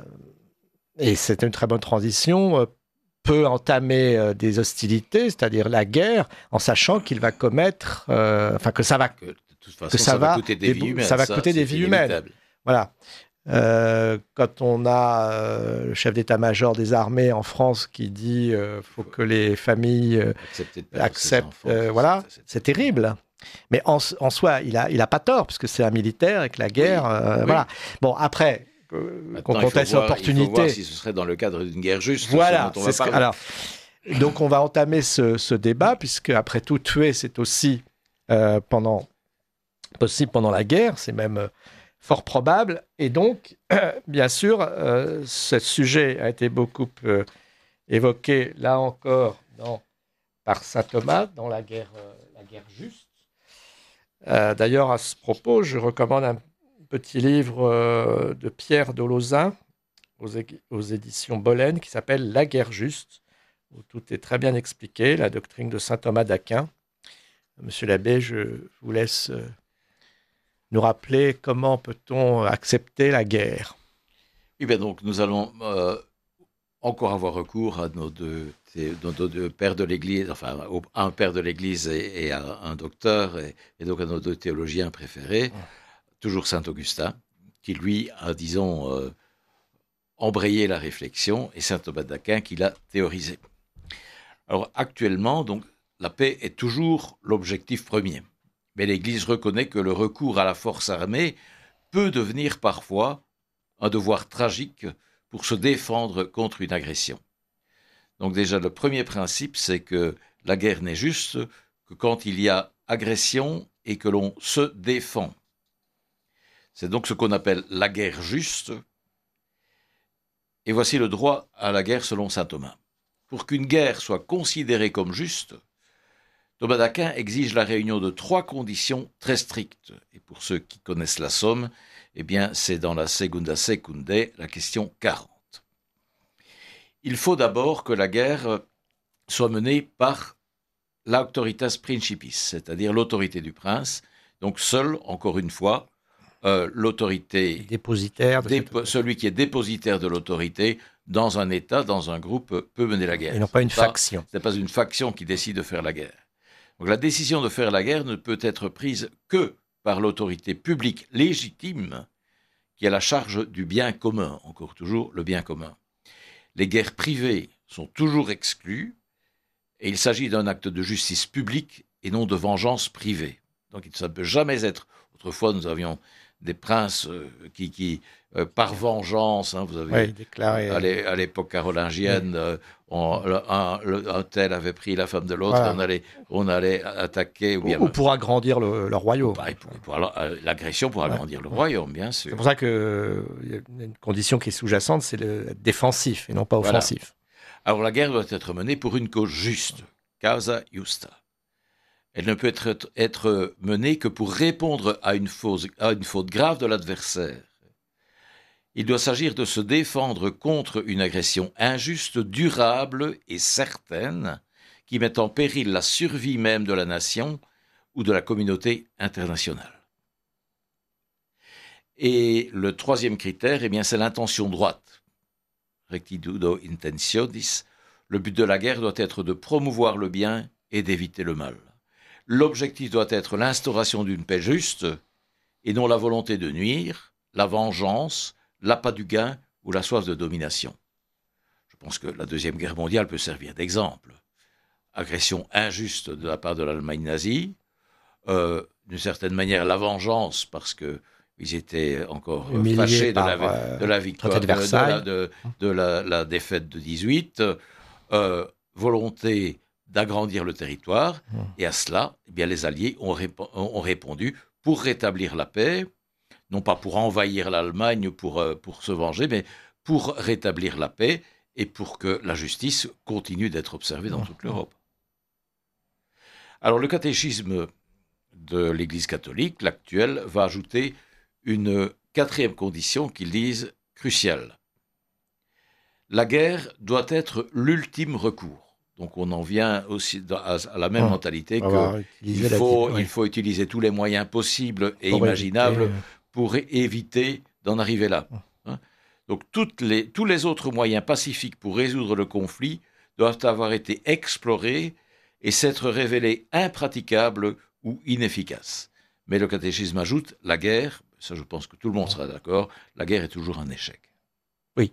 et c'est une très bonne transition, euh, peut entamer euh, des hostilités, c'est-à-dire la guerre, en sachant qu'il va commettre, euh, enfin que ça va, que, de toute façon, que ça, ça va, va coûter des vies humaines. Ça va ça, coûter des vies humaines. Voilà. Euh, quand on a euh, le chef d'état-major des armées en France qui dit qu'il euh, faut que les familles euh, acceptent, enfants, euh, voilà, c'est, c'est, c'est terrible. Mais en, en soi, il a, il a pas tort puisque c'est un militaire et que la guerre, oui, euh, oui. Voilà. Bon après. Qu'on conteste l'opportunité. Il faut voir si ce serait dans le cadre d'une guerre juste. Voilà. C'est ce que, alors, donc on va entamer ce, ce débat, puisque après tout, tuer, c'est aussi euh, pendant, possible pendant la guerre, c'est même euh, fort probable. Et donc, euh, bien sûr, euh, ce sujet a été beaucoup euh, évoqué, là encore, dans, par saint Thomas, dans la guerre, euh, la guerre juste. Euh, d'ailleurs, à ce propos, je recommande un petit livre euh, de Pierre Dolozin aux, é- aux éditions Bollen qui s'appelle La guerre juste, où tout est très bien expliqué, la doctrine de saint Thomas d'Aquin. Monsieur l'abbé, je vous laisse euh, nous rappeler comment peut-on accepter la guerre. Eh bien donc nous allons euh, encore avoir recours à nos deux, nos deux pères de l'Église, enfin à un père de l'Église et, et à un docteur, et, et donc à nos deux théologiens préférés. Mmh. Toujours saint Augustin, qui lui a, disons, euh, embrayé la réflexion, et saint Thomas d'Aquin qui l'a théorisé. Alors actuellement, donc, la paix est toujours l'objectif premier. Mais l'Église reconnaît que le recours à la force armée peut devenir parfois un devoir tragique pour se défendre contre une agression. Donc déjà, le premier principe, c'est que la guerre n'est juste que quand il y a agression et que l'on se défend. C'est donc ce qu'on appelle la guerre juste. Et voici le droit à la guerre selon saint Thomas. Pour qu'une guerre soit considérée comme juste, Thomas d'Aquin exige la réunion de trois conditions très strictes. Et pour ceux qui connaissent la Somme, eh bien, c'est dans la Segunda Secundae, la question quarante. Il faut d'abord que la guerre soit menée par l'auctoritas principis, c'est-à-dire l'autorité du prince. Donc seul, encore une fois, Euh, l'autorité, dépositaire de dépo- celui qui est dépositaire de l'autorité dans un État, dans un groupe, peut mener la guerre. Et non pas une pas, faction. Ce n'est pas une faction qui décide de faire la guerre. Donc la décision de faire la guerre ne peut être prise que par l'autorité publique légitime qui a la charge du bien commun, encore toujours le bien commun. Les guerres privées sont toujours exclues et il s'agit d'un acte de justice publique et non de vengeance privée. Donc ça ne peut jamais être... Autrefois, nous avions des princes euh, qui, qui euh, par vengeance, hein, vous avez oui, déclaré, à, à l'époque carolingienne, oui. euh, on, le, un, le, un tel avait pris la femme de l'autre, voilà. on, allait, on allait attaquer. Ou, bien, ou pour agrandir le, le royaume. Bah, pour, pour, l'agression pour agrandir ouais. le royaume, bien sûr. C'est pour ça qu'il y a une condition qui est sous-jacente, c'est le défensif et non pas offensif. Voilà. Alors la guerre doit être menée pour une cause juste, causa justa. Elle ne peut être, être menée que pour répondre à une, faute, à une faute grave de l'adversaire. Il doit s'agir de se défendre contre une agression injuste, durable et certaine, qui met en péril la survie même de la nation ou de la communauté internationale. Et le troisième critère, eh bien, c'est l'intention droite. Rectitudo intentionis. Le but de la guerre doit être de promouvoir le bien et d'éviter le mal. L'objectif doit être l'instauration d'une paix juste et non la volonté de nuire, la vengeance, l'appât du gain ou la soif de domination. Je pense que la Deuxième Guerre mondiale peut servir d'exemple. Agression injuste de la part de l'Allemagne nazie, euh, d'une certaine manière, la vengeance, parce que ils étaient encore Humiliés fâchés de la, par, de la victoire, traité de de, de, Versailles. la, de, de la, la défaite de dix-huit, euh, volonté d'agrandir le territoire, Mmh. et à cela, eh bien, les Alliés ont, répo- ont répondu pour rétablir la paix, non pas pour envahir l'Allemagne, pour, euh, pour se venger, mais pour rétablir la paix et pour que la justice continue d'être observée dans toute l'Europe. Alors le catéchisme de l'Église catholique, l'actuel, va ajouter une quatrième condition qu'ils disent cruciale. La guerre doit être l'ultime recours. Donc on en vient aussi à la même Mmh. mentalité qu'il faut, oui. il faut utiliser tous les moyens possibles et Pour imaginables éviter, pour éviter d'en arriver là. Hein. Donc toutes les, tous les autres moyens pacifiques pour résoudre le conflit doivent avoir été explorés et s'être révélés impraticables ou inefficaces. Mais le catéchisme ajoute, la guerre, ça je pense que tout le monde sera d'accord, la guerre est toujours un échec. Oui.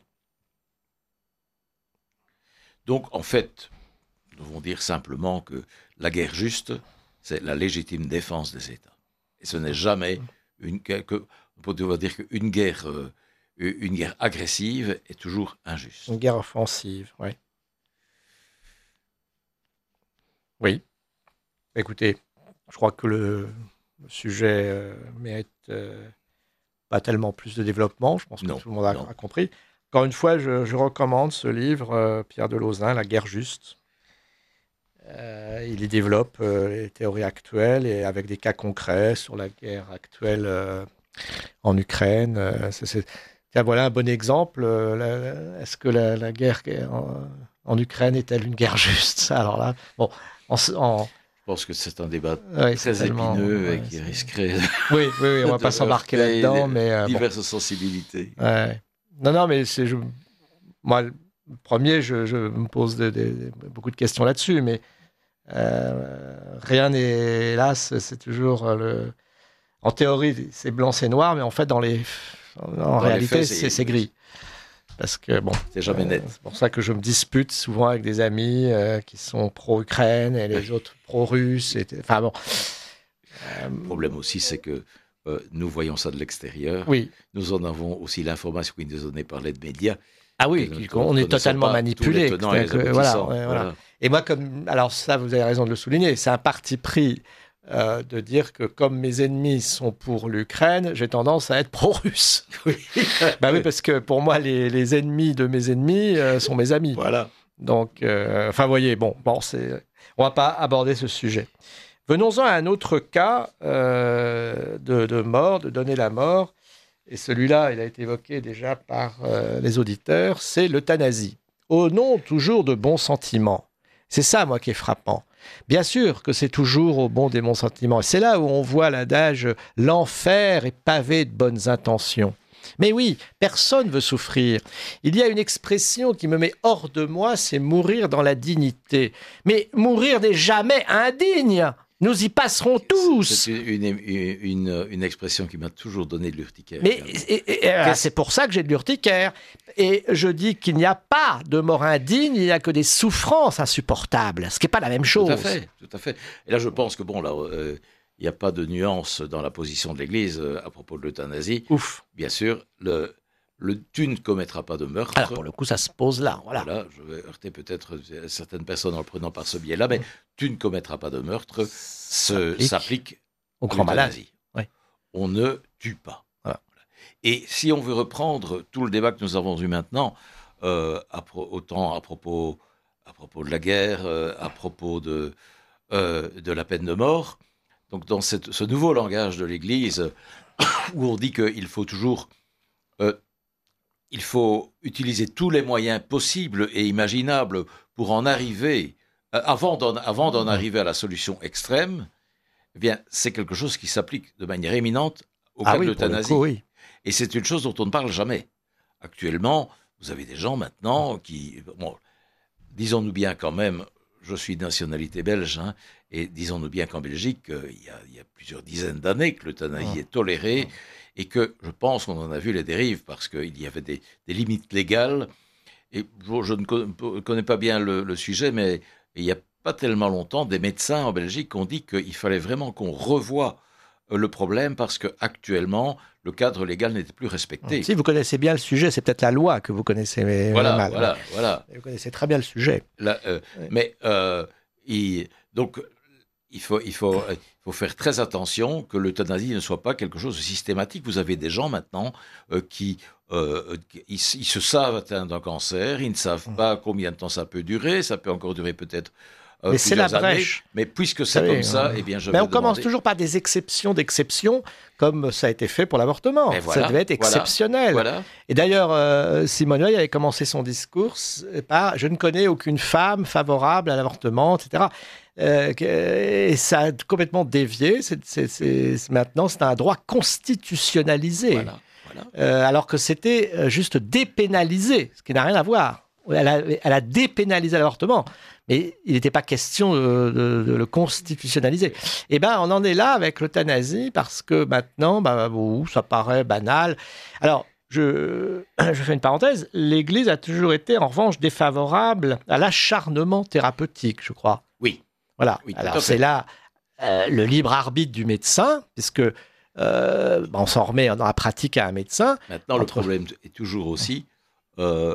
Donc en fait, nous devons dire simplement que la guerre juste, c'est la légitime défense des États. Et ce n'est jamais une guerre, que, on peut dire qu'une guerre, euh, une guerre agressive est toujours injuste. Une guerre offensive, oui. Oui. Écoutez, je crois que le, le sujet euh, mérite euh, pas tellement plus de développement. Je pense que Non, tout le monde a, non. a compris. Encore une fois, je, je recommande ce livre, euh, Pierre de Lauzun, La guerre juste. Euh, il y développe euh, les théories actuelles et avec des cas concrets sur la guerre actuelle euh, en Ukraine. Euh, c'est, c'est... Tiens, voilà un bon exemple. Euh, la, est-ce que la, la guerre en, en Ukraine est-elle une guerre juste? Alors là, bon, en, en... Je pense que c'est un débat ouais, très tellement, épineux ouais, et qui c'est... risquerait. Oui, oui, oui, on va pas s'embarquer là-dedans, des, mais euh, diverses bon. sensibilités. Ouais. Non, non, mais c'est je... moi le premier, je, je me pose de, de, de, beaucoup de questions là-dessus, mais euh, rien n'est hélas, c'est toujours le. En théorie, c'est blanc, c'est noir, mais en fait, dans les, en dans réalité, faits, c'est, c'est, c'est gris. Parce que bon, c'est jamais net. Euh, c'est pour ça que je me dispute souvent avec des amis euh, qui sont pro-Ukraine et les autres pro-russes. Et... Enfin bon. Euh... Le problème aussi, c'est que euh, nous voyons ça de l'extérieur. Oui. Nous en avons aussi l'information qui nous est donnée par les médias. Ah oui, on est totalement manipulé. Que, voilà, ouais, voilà. Et moi, comme alors ça, vous avez raison de le souligner, c'est un parti pris. Euh, de dire que comme mes ennemis sont pour l'Ukraine, j'ai tendance à être pro-russe. Oui. Bah oui, parce que pour moi, les, les ennemis de mes ennemis euh, sont mes amis. Voilà. Donc, euh, enfin, voyez, bon, bon, c'est, on va pas aborder ce sujet. Venons-en à un autre cas euh, de, de mort, de donner la mort. Et celui-là, il a été évoqué déjà par euh, les auditeurs, c'est l'euthanasie. Au nom toujours de bons sentiments. C'est ça, moi, qui est frappant. Bien sûr que c'est toujours au bon des bons sentiments. Et c'est là où on voit l'adage « l'enfer est pavé de bonnes intentions ». Mais oui, personne veut souffrir. Il y a une expression qui me met hors de moi, c'est « mourir dans la dignité ». Mais mourir n'est jamais indigne. Nous y passerons tous. C'est une, une, une, une expression qui m'a toujours donné de l'urticaire. Mais et, et, et, c'est pour ça que j'ai de l'urticaire. Et je dis qu'il n'y a pas de mort indigne, il n'y a que des souffrances insupportables, ce qui n'est pas la même chose. Tout à fait, tout à fait. Et là, je pense que bon, là, euh, il n'y a pas de nuance dans la position de l'Église euh, à propos de l'euthanasie. Ouf. Bien sûr, le, le tu ne commettras pas de meurtre. Alors pour le coup, ça se pose là. Voilà. Voilà, je vais heurter peut-être certaines personnes en le prenant par ce biais-là, mais tu ne commettras pas de meurtre se, s'applique, s'applique au grand malade. Oui. On ne tue pas. Voilà. Et si on veut reprendre tout le débat que nous avons eu maintenant, euh, à pro- autant à propos, à propos de la guerre, euh, à propos de, euh, de la peine de mort, donc dans cette, ce nouveau langage de l'Église, où on dit qu'il faut toujours... Euh, il faut utiliser tous les moyens possibles et imaginables pour en arriver, euh, avant, d'en, avant d'en arriver à la solution extrême, eh bien, c'est quelque chose qui s'applique de manière éminente au ah cas oui, de l'euthanasie. Coup, oui. Et c'est une chose dont on ne parle jamais. Actuellement, vous avez des gens maintenant qui... Bon, disons-nous bien quand même, je suis de nationalité belge, hein, et disons-nous bien qu'en Belgique, euh, il, y a, il y a plusieurs dizaines d'années que l'euthanasie mmh. est tolérée, et que je pense qu'on en a vu les dérives, parce qu'il y avait des, des limites légales. Et je, je ne connais pas bien le, le sujet, mais il y a pas tellement longtemps, des médecins en Belgique ont dit qu'il fallait vraiment qu'on revoie le problème parce qu'actuellement, le cadre légal n'était plus respecté. Si vous connaissez bien le sujet, c'est peut-être la loi que vous connaissez voilà, mal. Voilà, voilà. Vous connaissez très bien le sujet. Là, euh, oui. Mais euh, il, donc, il faut, il, faut, il faut faire très attention que l'euthanasie ne soit pas quelque chose de systématique. Vous avez des gens maintenant euh, qui euh, ils, ils se savent atteints d'un cancer, ils ne savent mmh. pas combien de temps ça peut durer, ça peut encore durer peut-être Euh, mais c'est la années, brèche. Mais puisque c'est oui, comme ça, euh... eh bien, je mais vais on demander... commence toujours par des exceptions d'exceptions, comme ça a été fait pour l'avortement. Voilà, ça devait être exceptionnel. Voilà, voilà. Et d'ailleurs, euh, Simone Veil avait commencé son discours par « Je ne connais aucune femme favorable à l'avortement, et cetera » Euh, et ça a complètement dévié. C'est, c'est, c'est, maintenant, c'est un droit constitutionnalisé. Voilà, voilà. Euh, alors que c'était juste dépénalisé, ce qui n'a rien à voir. Elle a, elle a dépénalisé l'avortement, mais il n'était pas question de, de, de le constitutionnaliser. Et ben, on en est là avec l'euthanasie parce que maintenant, bah, bon, ça paraît banal. Alors, je, je fais une parenthèse. L'Église a toujours été, en revanche, défavorable à l'acharnement thérapeutique, je crois. Oui. Voilà. Oui, alors, c'est là euh, le libre arbitre du médecin, puisque euh, on s'en remet dans la pratique à un médecin. Maintenant, entre... le problème est toujours aussi euh,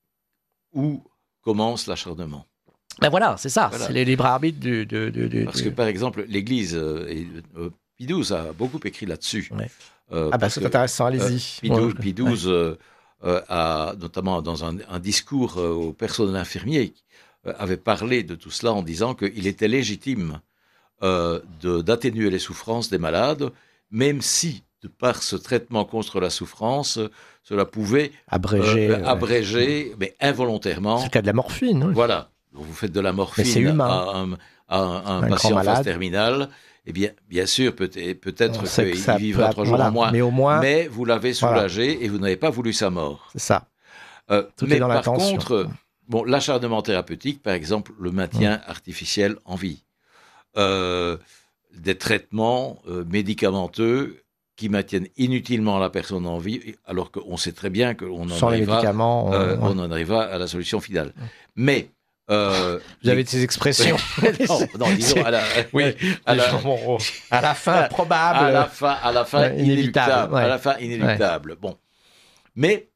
où commence l'acharnement. Ben voilà, c'est ça, voilà. C'est le libre arbitre du... du, du, du Parce que, par exemple, l'Église, euh, et, euh, Pie douze a beaucoup écrit là-dessus. Ouais. Euh, ah ben c'est que, intéressant, allez-y. Euh, Pie douze, ouais. Pie douze ouais. euh, a, notamment dans un, un discours euh, au personnel infirmier, euh, avait parlé de tout cela en disant qu'il était légitime euh, de, d'atténuer les souffrances des malades, même si, de par ce traitement contre la souffrance, cela pouvait abréger, euh, abréger ouais. mais involontairement. C'est le cas de la morphine. Oui. Voilà. Vous faites de la morphine à un, à un, à un, un patient en phase terminale. Eh bien, bien sûr, peut-être, peut-être qu'il vivra trois jours voilà. en moins, mais, au moins, mais vous l'avez soulagé voilà. et vous n'avez pas voulu sa mort. C'est ça. Euh, Tout mais est dans par l'intention. contre, bon, l'acharnement thérapeutique, par exemple, le maintien mmh. artificiel en vie, euh, des traitements euh, médicamenteux qui maintiennent inutilement la personne en vie, alors qu'on sait très bien qu'on en, arrivera, on... euh, on en arrivera à la solution finale. Mmh. Mais Euh, Vous avez ces expressions. non, non, disons à la, oui, à la, à la fin probable, à la fin, à la fin ouais, inévitable, inéluctable, ouais. à la fin inéluctable. Ouais. Bon, mais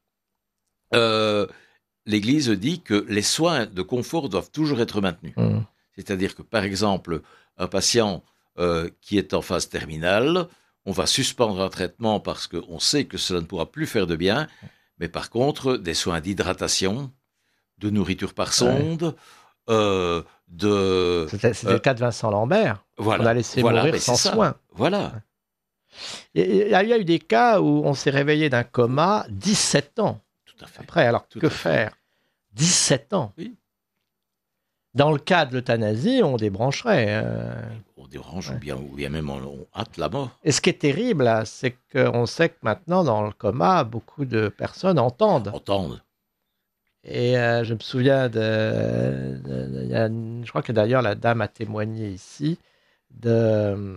euh, l'Église dit que les soins de confort doivent toujours être maintenus. Mm. C'est-à-dire que, par exemple, un patient euh, qui est en phase terminale, on va suspendre un traitement parce qu'on sait que cela ne pourra plus faire de bien, mais par contre, des soins d'hydratation, de nourriture par sonde, ouais. euh, de... C'était, c'était euh, le cas de Vincent Lambert. Voilà, on a laissé voilà, mourir sans soin. Voilà. Il y a eu des cas où on s'est réveillé d'un coma dix-sept ans. Tout à fait. Après, alors Tout que faire? dix-sept ans. Oui. Dans le cas de l'euthanasie, on débrancherait. Euh... On débranche ouais. ou, bien, ou bien même on, on hâte la mort. Et ce qui est terrible, là, c'est qu'on sait que maintenant, dans le coma, beaucoup de personnes entendent. Entendent. Et euh, je me souviens de, de, de, de, de... Je crois que d'ailleurs, la dame a témoigné ici de... Euh,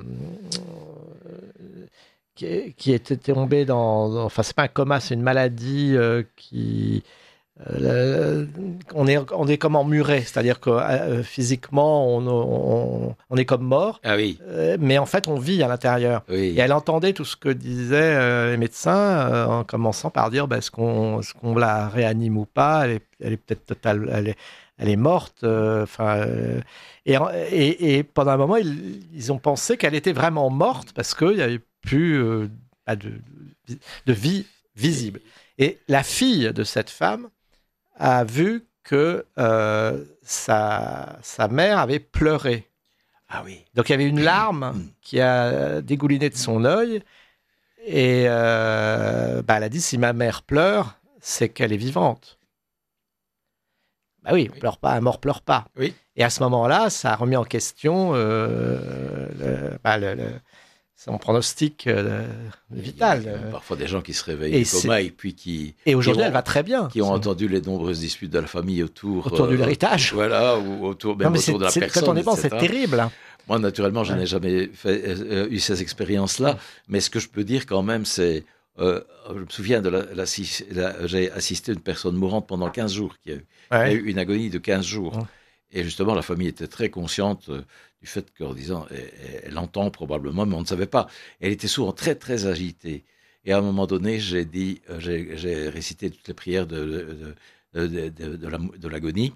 qui, qui était tombée dans, dans... Enfin, c'est pas un coma, c'est une maladie euh, qui... Euh, on, est, on est comme emmuré, c'est-à-dire que euh, physiquement on, on, on est comme mort, ah oui. euh, mais en fait on vit à l'intérieur. Oui. Et elle entendait tout ce que disaient euh, les médecins, euh, en commençant par dire bah, est-ce, qu'on, est-ce qu'on la réanime ou pas, elle est, elle est peut-être totale, elle est, elle est morte. Enfin, euh, et, et, et pendant un moment ils, ils ont pensé qu'elle était vraiment morte parce qu'il n'y avait plus euh, de, de vie visible. Et la fille de cette femme a vu que euh, sa, sa mère avait pleuré. Ah oui. Donc il y avait une larme qui a dégouliné de son œil et euh, bah, elle a dit si ma mère pleure, c'est qu'elle est vivante. Bah oui, on oui. pleure pas, un mort pleure pas. Oui. Et à ce moment-là, ça a remis en question euh, le, bah, le, le son pronostic euh, vital. Il y a, il y a parfois des gens qui se réveillent et du coma et puis qui... Et aujourd'hui, qui ont, elle va très bien. Qui ont entendu les nombreuses disputes de la famille autour... Autour euh, de l'héritage. Voilà, ou autour, même non, autour de la personne, quand on y pense, c'est terrible. Moi, naturellement, je ouais. n'ai jamais fait, euh, eu ces expériences-là, ouais. mais ce que je peux dire quand même, c'est... Euh, je me souviens, de la, la, la, j'ai assisté à une personne mourante pendant quinze jours, qui a, ouais. a eu une agonie de quinze jours. Ouais. et justement, la famille était très consciente euh, du fait qu'en disant, elle, elle entend probablement, mais on ne savait pas. Elle était souvent très, très agitée. Et à un moment donné, j'ai dit, euh, j'ai, j'ai récité toutes les prières de, de, de, de, de, de, la, de l'agonie.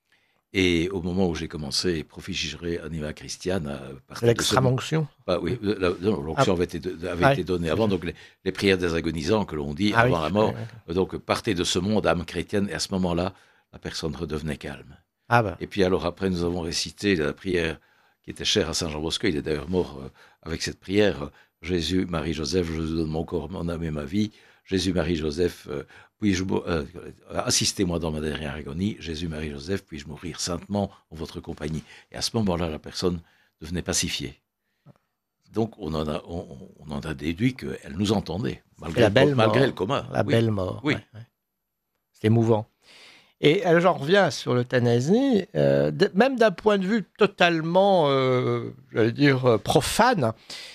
Et au moment où j'ai commencé, Proficigere Anima Christiana, c'est l'extrême-onction. Bah oui, la, non, l'onction ah. avait, été, avait ah, été donnée avant, donc les, les prières des agonisants que l'on dit ah, avant oui, la mort. Oui. Donc partez de ce monde, âme chrétienne, et à ce moment-là, la personne redevenait calme. Ah bah. Et puis alors après, nous avons récité la prière qui était chère à Saint Jean Bosco. Il est d'ailleurs mort euh, avec cette prière. Jésus, Marie, Joseph, je vous donne mon corps, mon âme et ma vie. Jésus, Marie, Joseph, euh, puis-je euh, assistez-moi dans ma dernière agonie. Jésus, Marie, Joseph, puis-je mourir saintement en votre compagnie. Et à ce moment-là, la personne devenait pacifiée. Donc on en a, on, on en a déduit qu'elle nous entendait, malgré, la belle le, malgré mort, le coma. La oui. belle mort. Oui. Ouais, ouais. C'est émouvant. Et alors j'en reviens sur l'euthanasie, euh, de, même d'un point de vue totalement, euh, j'allais dire, profane.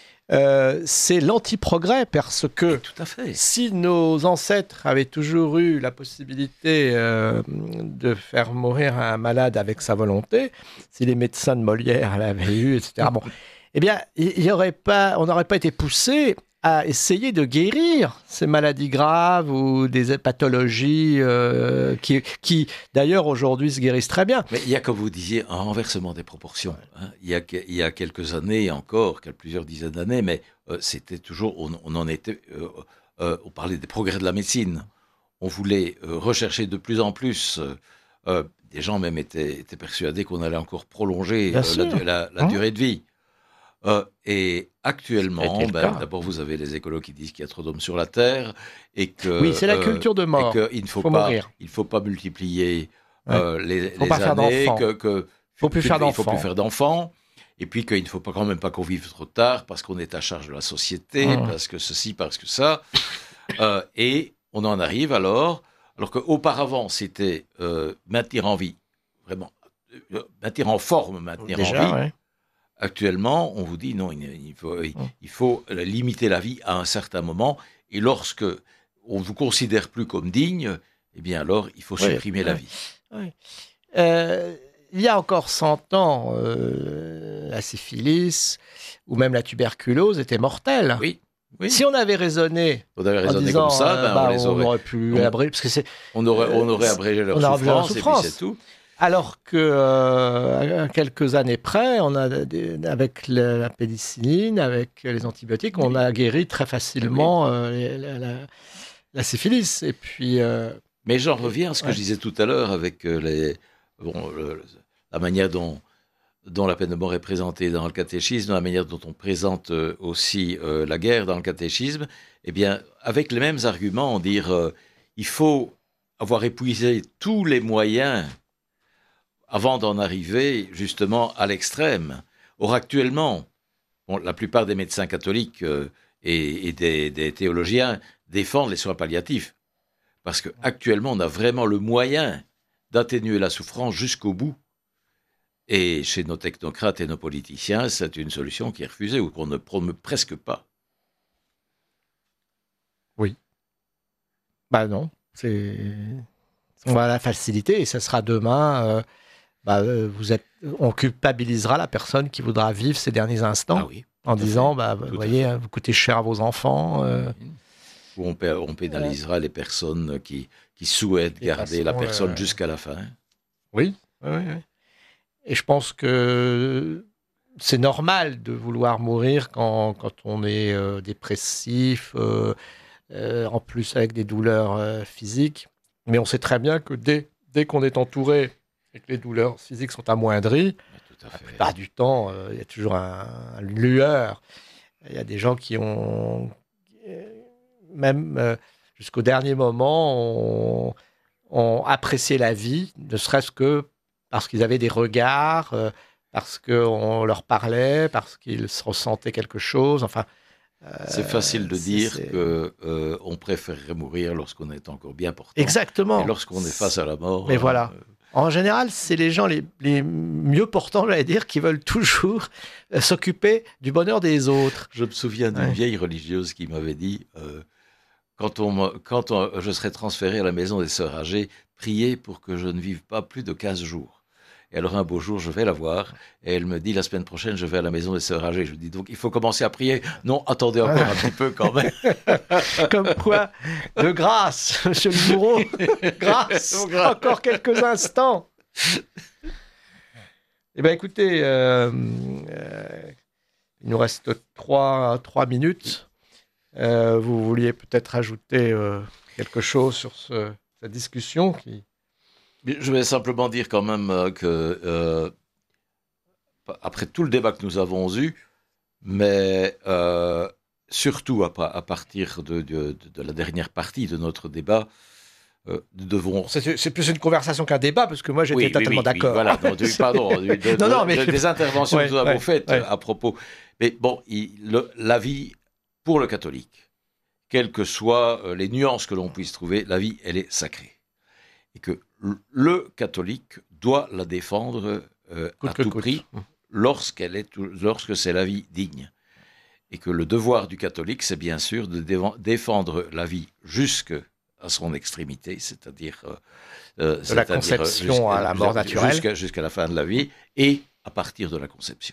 Euh, c'est l'anti-progrès parce que tout à fait. Si nos ancêtres avaient toujours eu la possibilité euh, de faire mourir un malade avec sa volonté, si les médecins de Molière l'avaient eu, et cetera, bon, eh bien, il y aurait pas, on n'aurait pas été poussé à essayer de guérir ces maladies graves ou des pathologies euh, qui, qui, d'ailleurs, aujourd'hui se guérissent très bien. Mais il y a, comme vous disiez, un renversement des proportions. Hein. Il, y a, il y a quelques années encore, plusieurs dizaines d'années, mais euh, c'était toujours, on, on en était, euh, euh, on parlait des progrès de la médecine. On voulait euh, rechercher de plus en plus. Euh, des gens même étaient, étaient persuadés qu'on allait encore prolonger euh, la, la, la hein? durée de vie. Euh, et actuellement, ben, d'abord vous avez les écolos qui disent qu'il y a trop d'hommes sur la Terre et que oui, c'est la culture de mort. Euh, il ne faut, faut pas, mourir. Il faut pas multiplier ouais. euh, les, faut les pas années, faire que, que faut plus que, faire il faut plus faire d'enfants, et puis qu'il ne faut pas quand même pas qu'on vive trop tard parce qu'on est à charge de la société, mmh. parce que ceci, parce que ça, euh, et on en arrive alors, alors qu'auparavant c'était euh, maintenir en vie, vraiment euh, maintenir en forme, maintenir Déjà, en vie. Ouais. Actuellement, on vous dit non, il faut, il faut limiter la vie à un certain moment. Et lorsque on ne vous considère plus comme digne, eh bien alors, il faut oui, supprimer oui, la vie. Oui. Euh, il y a encore cent ans, euh, la syphilis ou même la tuberculose étaient mortelles. Oui. Oui. Si on avait raisonné, on avait raisonné disant, comme ça, ben, bah, on, les on aurait, aurait pu on, abréger, parce que c'est, on aurait, on aurait abrégé leur on souffrance, souffrance, et puis c'est tout. Alors que euh, à quelques années près, on a des, avec la, la pénicilline, avec les antibiotiques, on a guéri très facilement euh, la, la, la syphilis. Et puis, euh, mais j'en reviens à ce que ouais. je disais tout à l'heure avec euh, les, bon, le, la manière dont, dont la peine de mort est présentée dans le catéchisme, la manière dont on présente euh, aussi euh, la guerre dans le catéchisme. Eh bien, avec les mêmes arguments, dire euh, il faut avoir épuisé tous les moyens avant d'en arriver justement à l'extrême. Or, actuellement, bon, la plupart des médecins catholiques euh, et, et des, des théologiens défendent les soins palliatifs. Parce qu'actuellement, on a vraiment le moyen d'atténuer la souffrance jusqu'au bout. Et chez nos technocrates et nos politiciens, c'est une solution qui est refusée ou qu'on ne promeut presque pas. Oui. Bah non, c'est... on va à la facilité et ça sera demain... Euh... Bah, vous êtes, on culpabilisera la personne qui voudra vivre ses derniers instants ah oui, en disant, bah, vous voyez, hein, vous coûtez cher à vos enfants. Euh... Ou on, p- on pénalisera ouais. les personnes qui, qui souhaitent les garder façons, la personne euh... jusqu'à la fin. Oui, oui, oui. Et je pense que c'est normal de vouloir mourir quand, quand on est euh, dépressif, euh, euh, en plus avec des douleurs euh, physiques. Mais on sait très bien que dès, dès qu'on est entouré et que les douleurs physiques sont amoindries, la plupart du temps, il euh, y a toujours un, un lueur. Il y a des gens qui ont, même euh, jusqu'au dernier moment, ont, ont apprécié la vie, ne serait-ce que parce qu'ils avaient des regards, euh, parce qu'on leur parlait, parce qu'ils ressentaient quelque chose. Enfin, euh, c'est facile de c'est, dire c'est... qu'on euh, préférerait mourir lorsqu'on est encore bien portant. Exactement. Et lorsqu'on est face à la mort... Mais euh, voilà. En général, c'est les gens les, les mieux portants, j'allais dire, qui veulent toujours euh, s'occuper du bonheur des autres. Je me souviens d'une ouais. vieille religieuse qui m'avait dit euh, quand, on, quand on, je serai transféré à la maison des sœurs âgées, priez pour que je ne vive pas plus de quinze jours. Et alors un beau jour, je vais la voir et elle me dit la semaine prochaine, je vais à la maison des sœurs âgées. Je lui dis donc il faut commencer à prier. Non, attendez encore un petit peu quand même. Comme quoi, de grâce, monsieur le bourreau, grâce, encore quelques instants. Eh bien écoutez, euh, euh, il nous reste trois, trois minutes. Euh, vous vouliez peut-être ajouter euh, quelque chose sur ce, cette discussion qui... Je vais simplement dire quand même euh, que, euh, après tout le débat que nous avons eu, mais euh, surtout à, à partir de, de, de la dernière partie de notre débat, euh, nous devons... C'est, c'est plus une conversation qu'un débat, parce que moi j'étais oui, totalement oui, oui, d'accord. Oui, voilà, non, de, pardon, de, de, non, non, mais... de, des interventions ouais, que nous avons ouais, faites ouais. à propos. Mais bon, il, le, la vie pour le catholique, quelles que soient euh, les nuances que l'on puisse trouver, la vie, elle est sacrée. Et que le catholique doit la défendre euh, à tout coûte. prix lorsqu'elle est, lorsque c'est la vie digne. Et que le devoir du catholique, c'est bien sûr de défendre la vie jusqu'à son extrémité, c'est-à-dire... Euh, de c'est-à-dire la conception à la mort naturelle. Jusqu'à, jusqu'à la fin de la vie, et à partir de la conception.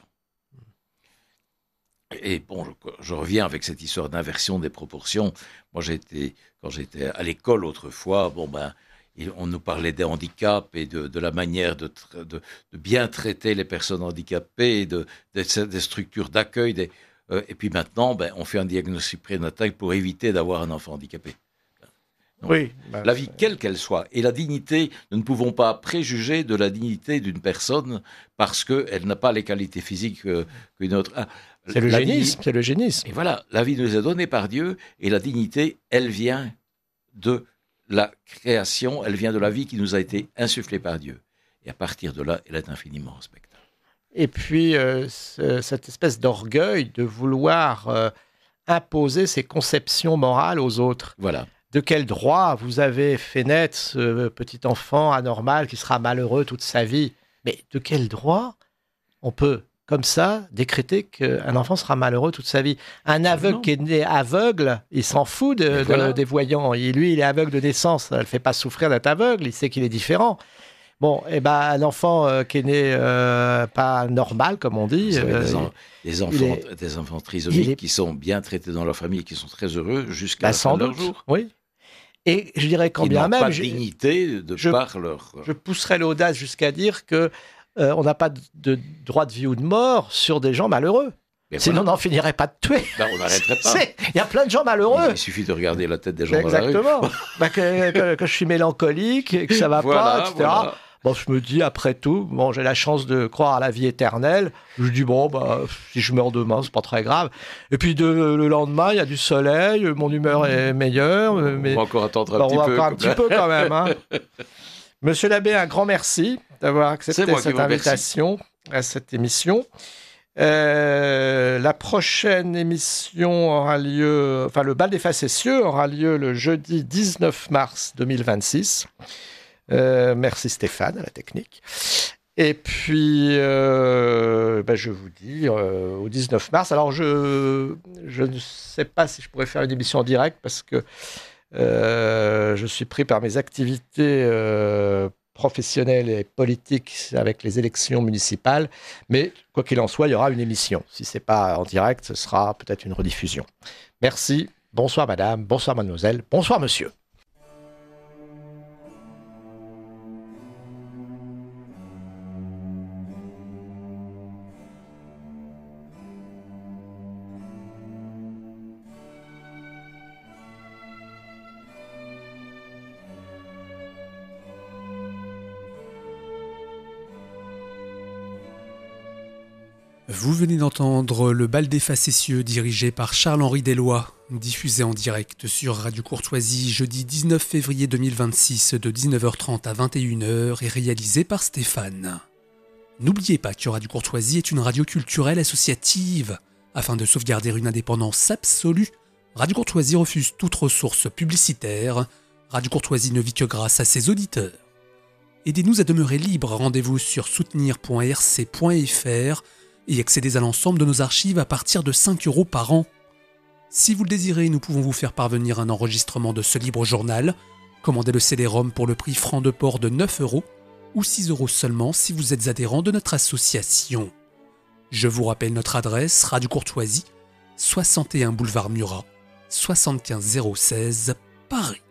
Et bon, je, je reviens avec cette histoire d'inversion des proportions. Moi, j'ai été, quand j'étais à l'école autrefois, bon ben... Et on nous parlait des handicaps et de, de la manière de, de, de bien traiter les personnes handicapées, de, de, des structures d'accueil. Des, euh, et puis maintenant, ben, on fait un diagnostic prénatal pour éviter d'avoir un enfant handicapé. Donc, oui, ben, la vie, quelle qu'elle soit, et la dignité, nous ne pouvons pas préjuger de la dignité d'une personne parce qu'elle n'a pas les qualités physiques euh, qu'une autre. Ah, c'est le génisme, c'est le génisme. Et voilà, la vie nous est donnée par Dieu et la dignité, elle vient de la création, elle vient de la vie qui nous a été insufflée par Dieu. Et à partir de là, elle est infiniment respectable. Et puis, euh, ce, cette espèce d'orgueil de vouloir euh, imposer ses conceptions morales aux autres. Voilà. De quel droit vous avez fait naître ce petit enfant anormal qui sera malheureux toute sa vie? Mais de quel droit on peut, comme ça, décréter qu'un enfant sera malheureux toute sa vie? Un aveugle non. qui est né aveugle, il s'en fout de, voilà. de, des voyants. Et lui, il est aveugle de naissance. Ça ne le fait pas souffrir d'être aveugle. Il sait qu'il est différent. Bon, et eh ben, un enfant euh, qui est né euh, pas normal, comme on dit. Vous euh, des, en, des, enfants, est, des enfants trisomiques est, qui sont bien traités dans leur famille et qui sont très heureux jusqu'à bah, la fin de leur jour. Oui. Et je dirais quand Ils bien n'ont même. pas de dignité de je, par leur. Je pousserais l'audace jusqu'à dire que. Euh, on n'a pas de, de droit de vie ou de mort sur des gens malheureux. Mais sinon, voilà. on n'en finirait pas de tuer. Ben, on n'arrêterait pas. Il y a plein de gens malheureux. Il suffit de regarder la tête des gens Exactement. dans la rue. ben, que, que, que je suis mélancolique, et que ça va voilà, pas, et cetera. Voilà. Bon, je me dis, après tout, bon, j'ai la chance de croire à la vie éternelle. Je dis, bon, bah, si je meurs demain, c'est pas très grave. Et puis, de, le lendemain, il y a du soleil, mon humeur est meilleure. On mais, va encore attendre un bah, petit on va peu. Encore un petit peu quand même. Hein. Monsieur l'abbé, un grand merci d'avoir accepté cette invitation merci. à cette émission. Euh, la prochaine émission aura lieu, enfin le bal des facétieux aura lieu le jeudi dix-neuf mars deux mille vingt-six. Euh, merci Stéphane à la technique. Et puis, euh, ben je vous dis euh, au dix-neuf mars. Alors je, je ne sais pas si je pourrais faire une émission en direct parce que Euh, je suis pris par mes activités euh, professionnelles et politiques avec les élections municipales, mais quoi qu'il en soit, il y aura une émission. Si ce n'est pas en direct, ce sera peut-être une rediffusion. Merci, bonsoir madame, bonsoir mademoiselle, bonsoir monsieur. Vous venez d'entendre Le Bal des Facétieux dirigé par Charles-Henri Deslois, diffusé en direct sur Radio Courtoisie jeudi dix-neuf février deux mille vingt-six de dix-neuf heures trente à vingt et une heures et réalisé par Stéphane. N'oubliez pas que Radio Courtoisie est une radio culturelle associative. Afin de sauvegarder une indépendance absolue, Radio Courtoisie refuse toute ressource publicitaire. Radio Courtoisie ne vit que grâce à ses auditeurs. Aidez-nous à demeurer libres, rendez-vous sur soutenir point r c point f r et accédez à l'ensemble de nos archives à partir de cinq euros par an. Si vous le désirez, nous pouvons vous faire parvenir un enregistrement de ce libre journal. Commandez le C D-ROM pour le prix franc de port de neuf euros ou six euros seulement si vous êtes adhérent de notre association. Je vous rappelle notre adresse, Radio Courtoisie, soixante et un boulevard Murat, soixante-quinze zéro seize, Paris.